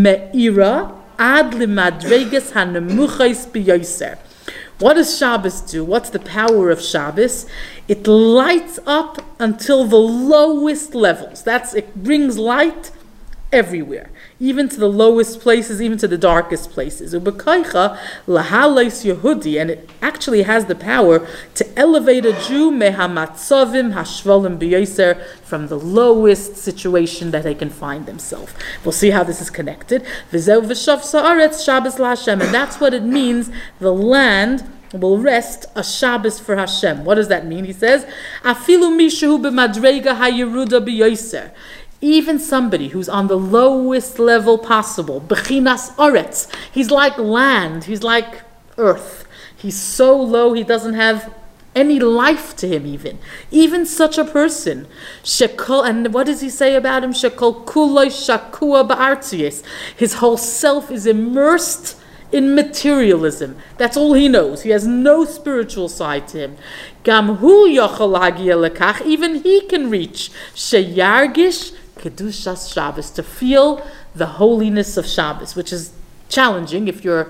me'ira ad limadreges hanemuchais biyoser. What does Shabbos do? What's the power of Shabbos? It lights up until the lowest levels. That's it brings light everywhere, even to the lowest places, even to the darkest places. Ubekaycha lahalais Yehudi, and it actually has the power to elevate a Jew mehamatzavim hashvalim biyoser, from the lowest situation that they can find themselves. We'll see how this is connected. V'zeu v'shav sa'aretz Shabbos la'Hashem, and that's what it means. The land will rest a Shabbos for Hashem. What does that mean? He says, afilu mishu b'madrega hayeruda biyoser. Even somebody who's on the lowest level possible, bechinas oretz, he's like land, he's like earth. He's so low, he doesn't have any life to him even. Even such a person, shekol, and what does he say about him? Shekol kuloi shakua ba'artzies. His whole self is immersed in materialism. That's all he knows. He has no spiritual side to him. Gam hu yochol hagia lekach, even he can reach sheyargish Kedushas Shabbos, to feel the holiness of Shabbos, which is challenging if you're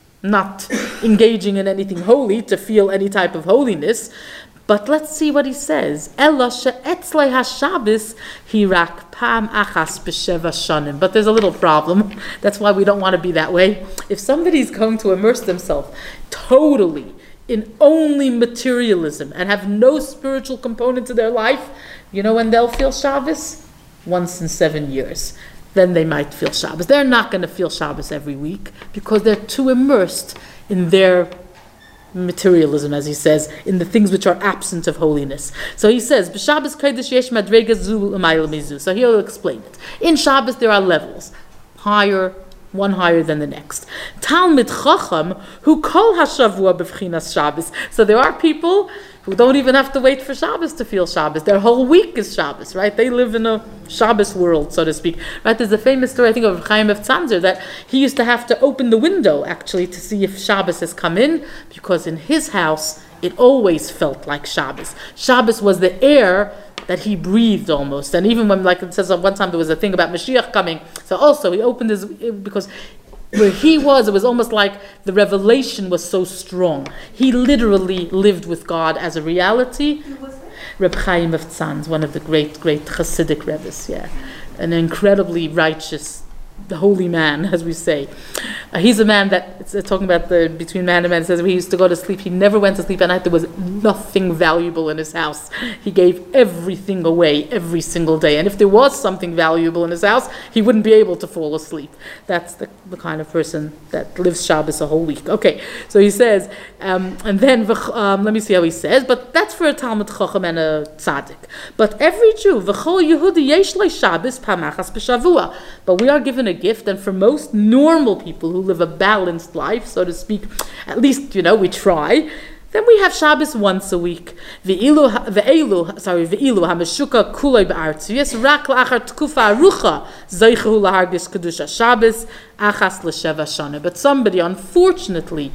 not engaging in anything holy, to feel any type of holiness. But let's see what he says. Ela she'etzlei haShabbos hirak pam achas b'sheva shanim. But there's a little problem. That's why we don't want to be that way. If somebody's going to immerse themselves totally in only materialism and have no spiritual component to their life, you know when they'll feel Shabbos? Once in seven years. Then they might feel Shabbos. They're not going to feel Shabbos every week because they're too immersed in their materialism, as he says, in the things which are absent of holiness. So he says, B'Shabbos kodesh yesh madrega zu l'mayla mizu. So he'll explain it. In Shabbos there are levels, higher, one higher than the next. Talmid Chacham who kol hashavua b'vchinas Shabbos. So there are people who don't even have to wait for Shabbos to feel Shabbos. Their whole week is Shabbos, right? They live in a Shabbos world, so to speak. Right? There's a famous story, I think, of Chaim of Tzanzer, that he used to have to open the window, actually, to see if Shabbos has come in, because in his house, it always felt like Shabbos. Shabbos was the air that he breathed almost. And even when, like it says one time, there was a thing about Mashiach coming, so also he opened his, because where he was, it was almost like the revelation was so strong. He literally lived with God as a reality. Who was that? Reb Chaim of Tzanz, one of the great, great Hasidic Rebbes, yeah. An incredibly righteous, holy man, as we say. Uh, he's a man that, it's uh, talking about the between man and man, it says he used to go to sleep, he never went to sleep at night, there was nothing valuable in his house. He gave everything away every single day, and if there was something valuable in his house, he wouldn't be able to fall asleep. That's the, the kind of person that lives Shabbos a whole week. Okay, so he says, um, and then, um, let me see how he says, but that's for a Talmud Chacham and a Tzaddik. But every Jew, v'chol Yehudi yesh lo Shabbos pamachas b'shavua. But we are given a gift, and for most normal people who live a balanced life, so to speak, at least, you know, we try, then we have Shabbos once a week. Ve'ilu, ve'ilu, sorry, ve'ilu hamashuka kulei ba'artziyas rak la'achar tkufa arucha zeichu lahargis kedusha Shabbos achas l'sheva shana. But somebody, unfortunately,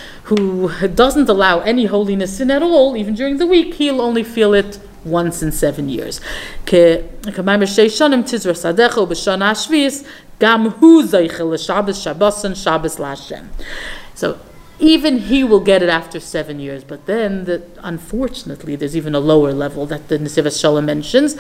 who doesn't allow any holiness in at all, even during the week, he'll only feel it once in seven years. So even he will get it after seven years, but then, the, unfortunately, there's even a lower level that the Nesivos Shalom mentions.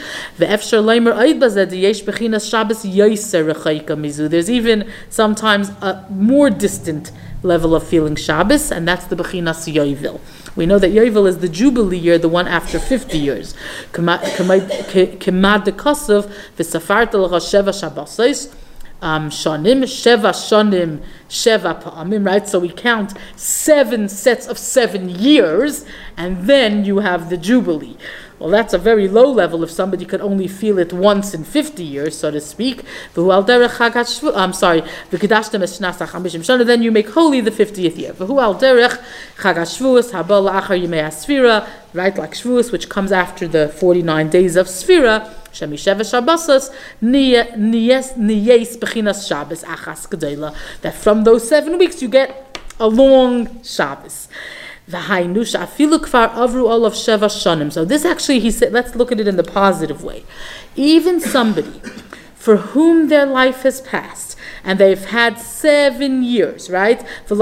There's even sometimes a more distant level of feeling Shabbos, and that's the Bechinas Yovel. We know that Yovel is the Jubilee year, the one after fifty years. Kemad dekosov v'safart l'cha sheva Shabbosos shanim sheva shanim sheva pa'amim. Right, so we count seven sets of seven years, and then you have the Jubilee. Well, that's a very low level if somebody could only feel it once in fifty years, so to speak. I'm sorry. Then you make holy the fiftieth year. Right, like Shavuos, which comes after the forty-nine days of Sfira. That from those seven weeks you get a long Shabbos. So this actually, he said, let's look at it in the positive way. Even somebody for whom their life has passed, and they've had seven years, right? And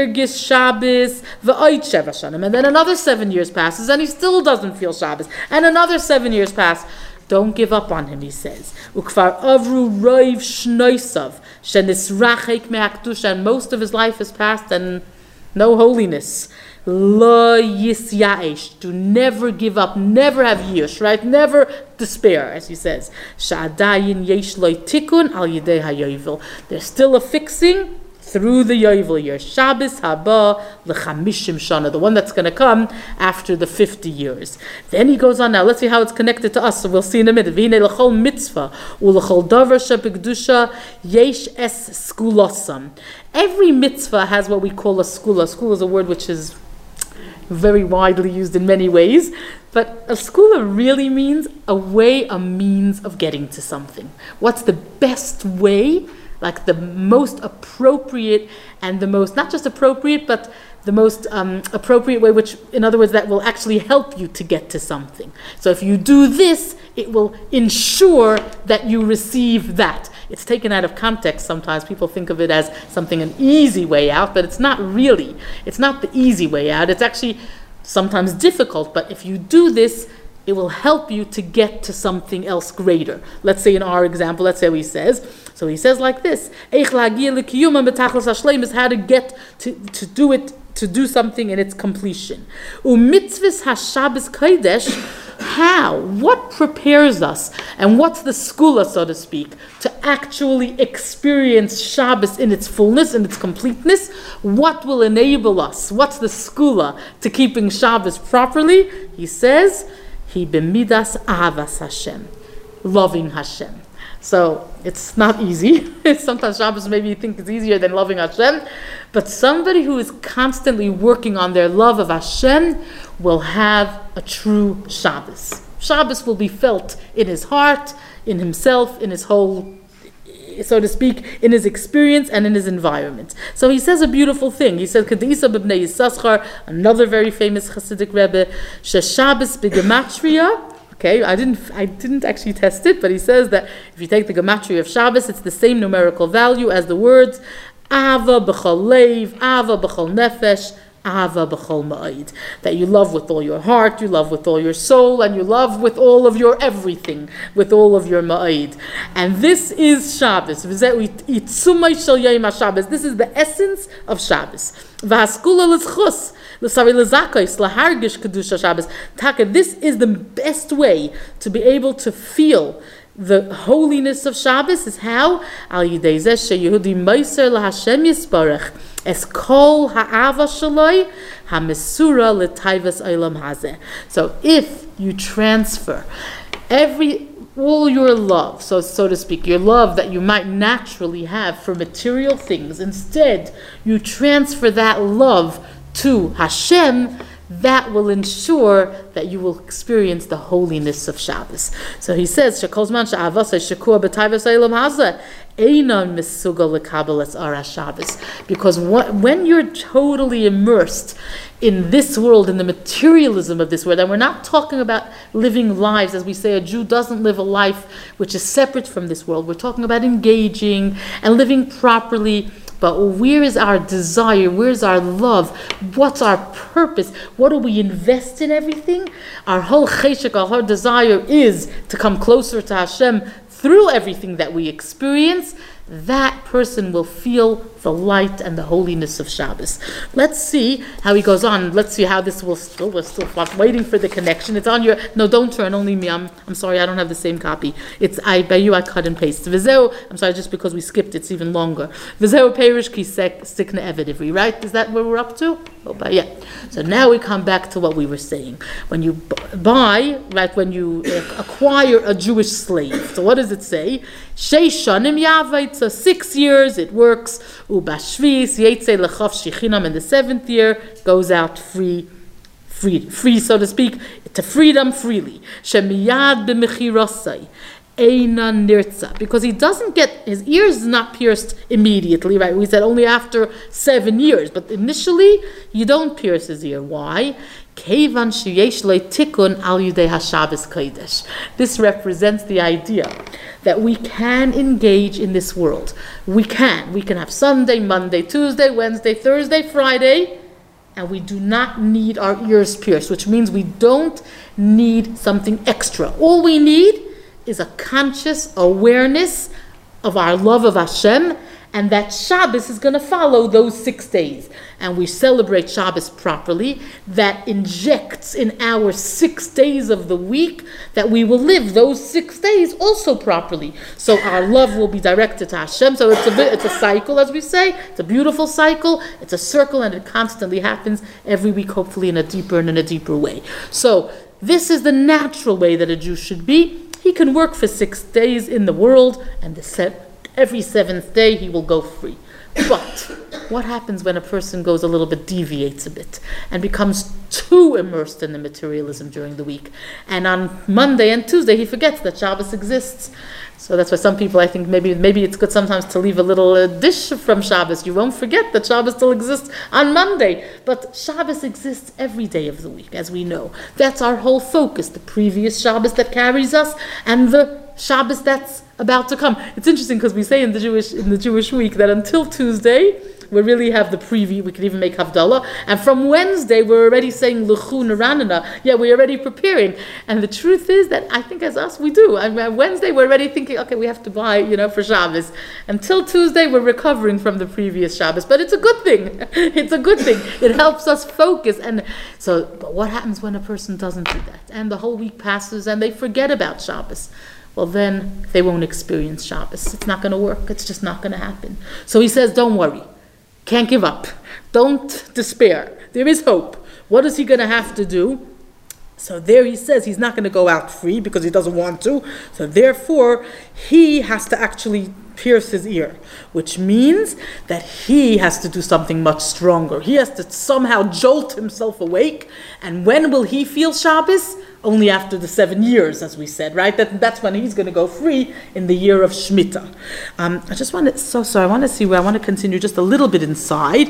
then another seven years passes, and he still doesn't feel Shabbos. And another seven years pass. Don't give up on him, he says. And most of his life has passed, and no holiness. Lo yisyaesh. Do never give up, never have yish, right? Never despair, as he says. Sha'adayin yesh lo tikun al yidei hayovel. There's still a fixing through the yovel year. Shabbos haba lechamishim shana, the one that's going to come after the fifty years. Then he goes on now. Let's see how it's connected to us. So we'll see in a minute. V'hinei l'chol mitzvah u'l'chol davar shebekdusha yesh es skulosam. Every mitzvah has what we call a skula. Skula is a word which is very widely used in many ways, but a skula really means a way, a means of getting to something. What's the best way, like the most appropriate and the most, not just appropriate, but the most um, appropriate way, which, in other words, that will actually help you to get to something. So if you do this, it will ensure that you receive that. It's taken out of context sometimes. People think of it as something, an easy way out, but it's not really. It's not the easy way out. It's actually sometimes difficult, but if you do this, it will help you to get to something else greater. Let's say in our example, let's say what he says. So he says like this, is how to get to, to do it, to do something in its completion. U'mitzvahs ha-Shabbos Kodesh, how? What prepares us? And what's the skula, so to speak, to actually experience Shabbos in its fullness, in its completeness? What will enable us? What's the skula to keeping Shabbos properly? He says, Hi b'midas ahavas Hashem, loving Hashem. So it's not easy. Sometimes Shabbos maybe you think it's easier than loving Hashem, but somebody who is constantly working on their love of Hashem will have a true Shabbos. Shabbos will be felt in his heart, in himself, in his whole, so to speak, in his experience and in his environment. So he says a beautiful thing. He says, Kedisa b'bnei Yisachar, another very famous Hasidic Rebbe, Shabbos b'gematria. Okay, I didn't I didn't actually test it, but he says that if you take the gematria of Shabbos, it's the same numerical value as the words Ava b'chol leiv, Ava b'chol nefesh, Ava b'chol ma'id. That you love with all your heart, you love with all your soul, and you love with all of your everything, with all of your ma'id. And this is Shabbos. This is the essence of Shabbos. V'haskula l'zchus. This is the best way to be able to feel the holiness of Shabbos. Is how? So if you transfer every all your love, so so to speak, your love that you might naturally have for material things, instead you transfer that love to Hashem, that will ensure that you will experience the holiness of Shabbos. So he says, because when you're totally immersed in this world, in the materialism of this world, and we're not talking about living lives, as we say, a Jew doesn't live a life which is separate from this world. We're talking about engaging and living properly. But where is our desire? Where's our love? What's our purpose? What do we invest in everything? Our whole cheshek, our whole desire is to come closer to Hashem through everything that we experience. that person will feel the light and the holiness of Shabbos. Let's see how he goes on. Let's see how this will still, we're still waiting for the connection. It's on your, no, don't turn, only me. I'm, I'm sorry, I don't have the same copy. It's, I, by you, I cut and paste. V'zeu, I'm sorry, just because we skipped, it's even longer. V'zeu perish ki stikna eved ivri, right? Is that where we're up to? Oh, but yeah. So now we come back to what we were saying. When you buy, right, when you acquire a Jewish slave. So what does it say? Sheish shanim yavait, so six years it works. Ubashvis yetze lechav shichinam, in the seventh year goes out free, free, free, so to speak, to freedom freely. Shemiyad b'mechirasai. Eina nirtza, because he doesn't get, his ears is not pierced immediately, right? We said only after seven years, but initially you don't pierce his ear. Why? Kevan sheyesh le tikun al yudei haShabbos kodesh. This represents the idea that we can engage in this world. We can. We can have Sunday, Monday, Tuesday, Wednesday, Thursday, Friday, and we do not need our ears pierced, which means we don't need something extra. All we need is a conscious awareness of our love of Hashem, and that Shabbos is going to follow those six days. And we celebrate Shabbos properly. That injects in our six days of the week that we will live those six days also properly. So our love will be directed to Hashem. So it's a bit, it's a cycle, as we say. It's a beautiful cycle. It's a circle, and it constantly happens every week, hopefully in a deeper and in a deeper way. So this is the natural way that a Jew should be. He can work for six days in the world, and the se- every seventh day he will go free. But what happens when a person goes a little bit, deviates a bit, and becomes too immersed in the materialism during the week? And on Monday and Tuesday he forgets that Shabbos exists. So that's why some people, I think maybe maybe it's good sometimes to leave a little uh, dish from Shabbos. You won't forget that Shabbos still exists on Monday. But Shabbos exists every day of the week, as we know. That's our whole focus, the previous Shabbos that carries us, and the Shabbos that's about to come. It's interesting because we say in the Jewish in the Jewish week that until Tuesday we really have the preview. We can even make Havdalah, and from Wednesday we're already saying L'chu Naranana. Yeah, we're already preparing. And the truth is that I think as us we do. I mean, Wednesday we're already thinking, okay, we have to buy, you know, for Shabbos. Until Tuesday we're recovering from the previous Shabbos, but it's a good thing. It's a good thing. It helps us focus. And so, but what happens when a person doesn't do that, and the whole week passes and they forget about Shabbos? Well, then they won't experience Shabbos. It's not going to work. It's just not going to happen. So he says, don't worry. Can't give up. Don't despair. There is hope. What is he going to have to do? So there he says he's not going to go out free because he doesn't want to. So therefore, he has to actually pierce his ear, which means that he has to do something much stronger. He has to somehow jolt himself awake. And when will he feel Shabbos? Only after the seven years, as we said, right? That, that's when he's going to go free, in the year of Shemitah. Um, I just want to, so, so I want to see where I want to continue just a little bit inside,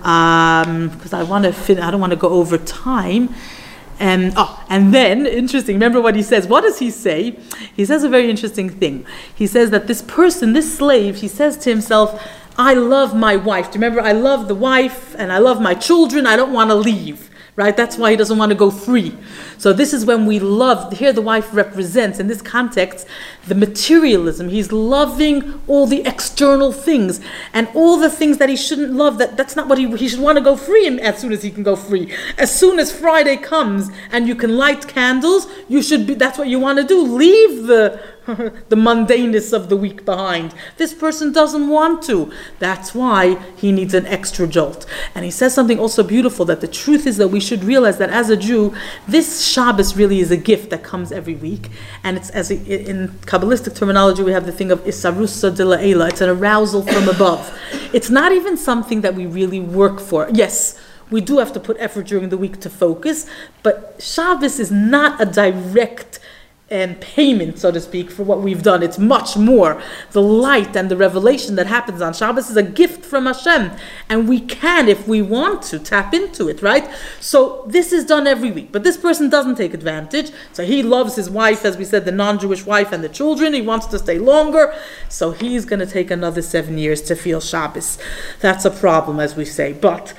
um, because I want to fin- I don't want to go over time. And, oh, and then, interesting, remember what he says. What does he say? He says a very interesting thing. He says that this person, this slave, he says to himself, I love my wife. Do you remember? I love the wife and I love my children. I don't want to leave. Right? That's why he doesn't want to go free. So this is when we love, here the wife represents, in this context, the materialism. He's loving all the external things and all the things that he shouldn't love. That, that's not what he, he should want to go free as soon as he can go free. As soon as Friday comes and you can light candles, you should be, that's what you want to do. Leave the the mundaneness of the week behind. This person doesn't want to. That's why he needs an extra jolt. And he says something also beautiful, that the truth is that we should realize that as a Jew, this Shabbos really is a gift that comes every week. And it's, as a, in Kabbalistic terminology, we have the thing of isarusa de la'ela. It's an arousal from above. It's not even something that we really work for. Yes, we do have to put effort during the week to focus, but Shabbos is not a direct and payment, so to speak, for what we've done. It's much more. The light and the revelation that happens on Shabbos is a gift from Hashem, and we can, if we want to, tap into it, right? So this is done every week, but this person doesn't take advantage. So he loves his wife, as we said, the non-Jewish wife and the children. He wants to stay longer, so he's going to take another seven years to feel Shabbos. That's a problem, as we say, but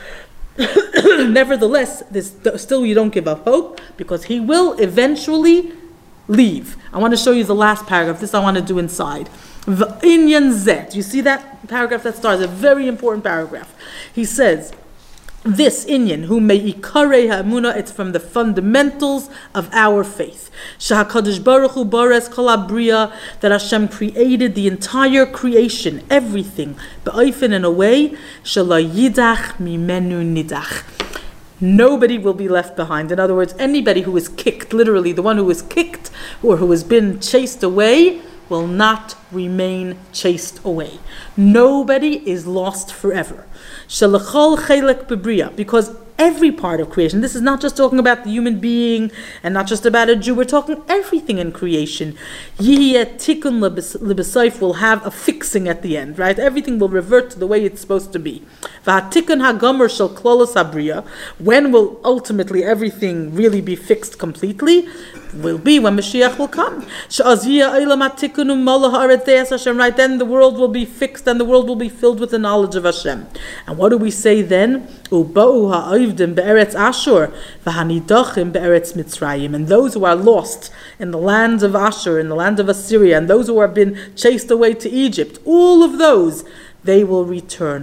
nevertheless, this, still you don't give up hope, because he will eventually leave. I want to show you the last paragraph. This I want to do inside. V'inyan zet. You see that paragraph that starts, a very important paragraph. He says, this inyan, who may ikare ha'amuna, it's from the fundamentals of our faith. Shahakadosh Baruch Hu bares kol habriya, that Hashem created the entire creation, everything, ba'ofen, in a way, shelo yidach mimenu nidach. Nobody will be left behind. In other words, anybody who is kicked, literally the one who is kicked or who has been chased away, will not remain chased away. Nobody is lost forever. Shalachol chelek bebriya, because every part of creation, this is not just talking about the human being and not just about a Jew, we're talking everything in creation. Yihye tikkun lebesayf, will have a fixing at the end, right? Everything will revert to the way it's supposed to be. V'hatikkun hagomer shel klolos habriya, when will ultimately everything really be fixed completely? Will be when Mashiach will come. Right then the world will be fixed and the world will be filled with the knowledge of Hashem. And what do we say then? And those who are lost in the lands of Ashur, in the land of Assyria, and those who have been chased away to Egypt, all of those, they will return.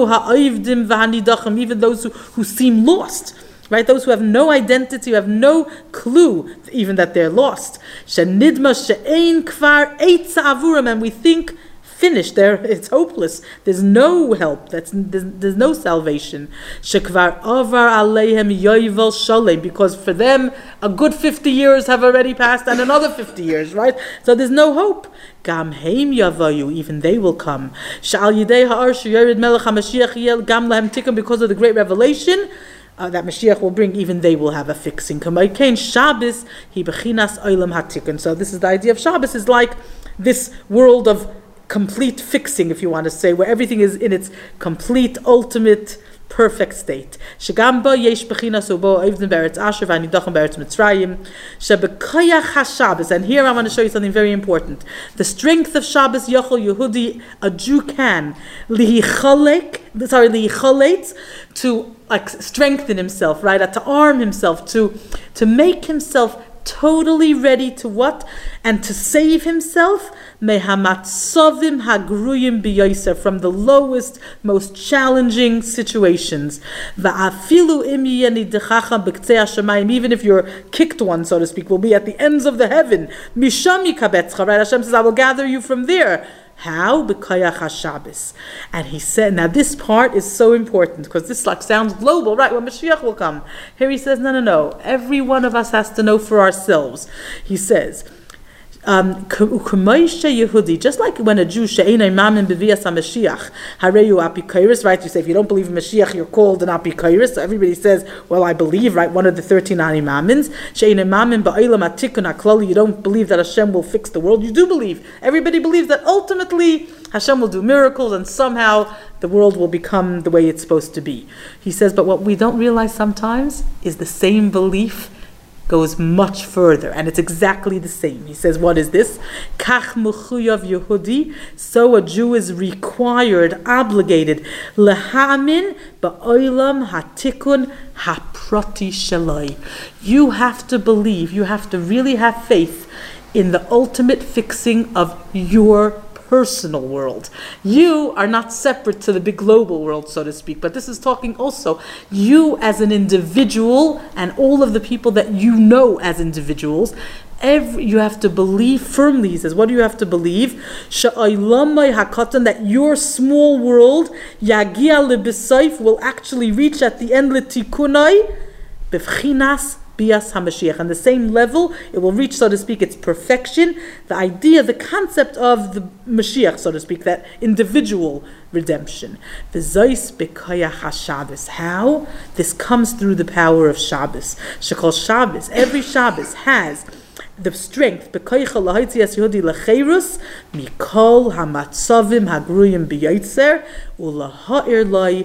Even those who, who seem lost. Right, those who have no identity, who have no clue even that they're lost. Shenidma she'ein kvar eitza avuram, and we think finished. There, it's hopeless. There's no help. That's there's, there's no salvation. Shekvar avar aleihem yoivel shalem, because for them a good fifty years have already passed and another fifty years. Right, so there's no hope. Gam heim yavayu, even they will come. Shal yidei ha'ar sheyered melech haMashiach yel gam lahem tikkun, because of the great revelation Uh, that Mashiach will bring, even they will have a fixing. Shabbos, he bechinas olam hatikun. So this is the idea of Shabbos, is like this world of complete fixing, if you want to say, where everything is in its complete, ultimate, perfect state. Shegamba yesh bechinas ubo oivdim beretz Asher v'anidachim beretz Mitzrayim shebekayach haShabbos. And here I want to show you something very important. The strength of Shabbos, Yochel Yehudi, a Jew can lihichalek, sorry, lihichalet, to like strengthen himself, right? To arm himself, to to make himself totally ready to what? And to save himself, mehamatzavim hagruyim biyoser, from the lowest, most challenging situations. Va'afilu im yenidechacham b'ktzei hashamayim, even if you're kicked one, so to speak, will be at the ends of the heaven. Misham yikabetzcha, right? Hashem says, I will gather you from there. How? B'kayach HaShabbos. And he said, now this part is so important, because this like sounds global, right? When Mashiach will come. Here he says, no, no, no. Every one of us has to know for ourselves. He says, Um, just like when a Jew she'eino mamin b'vias HaMashiach hareyu apikairis, right? You say if you don't believe in Mashiach, you're called an apikairis. So everybody says, well, I believe, right? One of the thirteen animamins. She'eino mamin ba'olam hatikun haklali. You don't believe that Hashem will fix the world. You do believe. Everybody believes that ultimately Hashem will do miracles and somehow the world will become the way it's supposed to be. He says, but what we don't realize sometimes is the same belief goes much further, and it's exactly the same. He says, what is this? Kach mechuyav Yehudi, so a Jew is required, obligated, lehamin ba'olam hatikun haprati shaloi. You have to believe, you have to really have faith in the ultimate fixing of your personal world. You are not separate to the big global world, so to speak, but this is talking also you as an individual and all of the people that you know as individuals. Every, you have to believe firmly, he says, what do you have to believe? That your small world, yagia lebesayf, will actually reach at the end letikunai bevchinas bias HaMashiach. On the same level, it will reach, so to speak, its perfection. The idea, the concept of the Mashiach, so to speak, that individual redemption. V'zois b'koyach HaShabbos. How? This comes through the power of Shabbos. Shekol Shabbos, every Shabbos has the strength b'koycha lahaytzias Yehudi lecheirus mikol hamatzavim hagruyim b'yotzer ulaha'ir lai.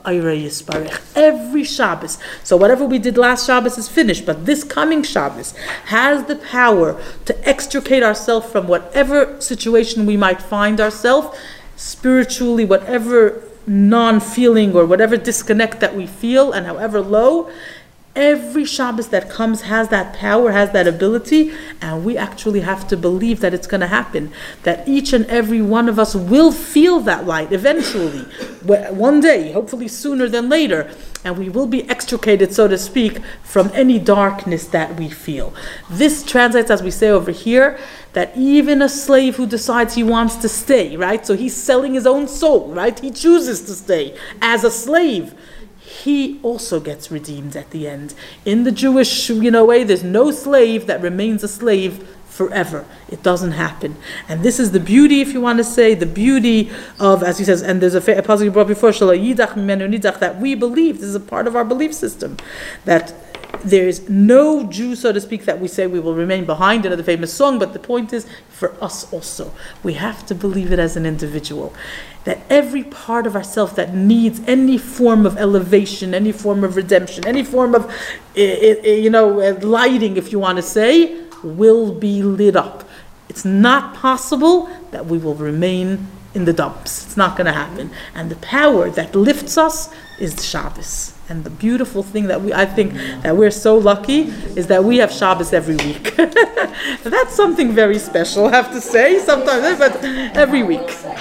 Every Shabbos. So whatever we did last Shabbos is finished, but this coming Shabbos has the power to extricate ourselves from whatever situation we might find ourselves, spiritually, whatever non-feeling or whatever disconnect that we feel, and however low, Every Shabbos that comes has that power, has that ability, and we actually have to believe that it's going to happen. That each and every one of us will feel that light eventually, one day, hopefully sooner than later, and we will be extricated, so to speak, from any darkness that we feel. This translates, as we say over here, that even a slave who decides he wants to stay, right? So he's selling his own soul, right? He chooses to stay as a slave. He also gets redeemed at the end. In the Jewish, you know, way, there's no slave that remains a slave forever. It doesn't happen. And this is the beauty, if you want to say, the beauty of, as he says, and there's a passage you brought before, that we believe, this is a part of our belief system, that there is no Jew, so to speak, that we say we will remain behind, another famous song, but the point is, for us also, we have to believe it as an individual. That every part of ourselves that needs any form of elevation, any form of redemption, any form of, you know, lighting, if you want to say, will be lit up. It's not possible that we will remain in the dumps. It's not going to happen. And the power that lifts us is Shabbos. And the beautiful thing that we, I think, that we're so lucky is that we have Shabbos every week. That's something very special, I have to say, sometimes, but every week.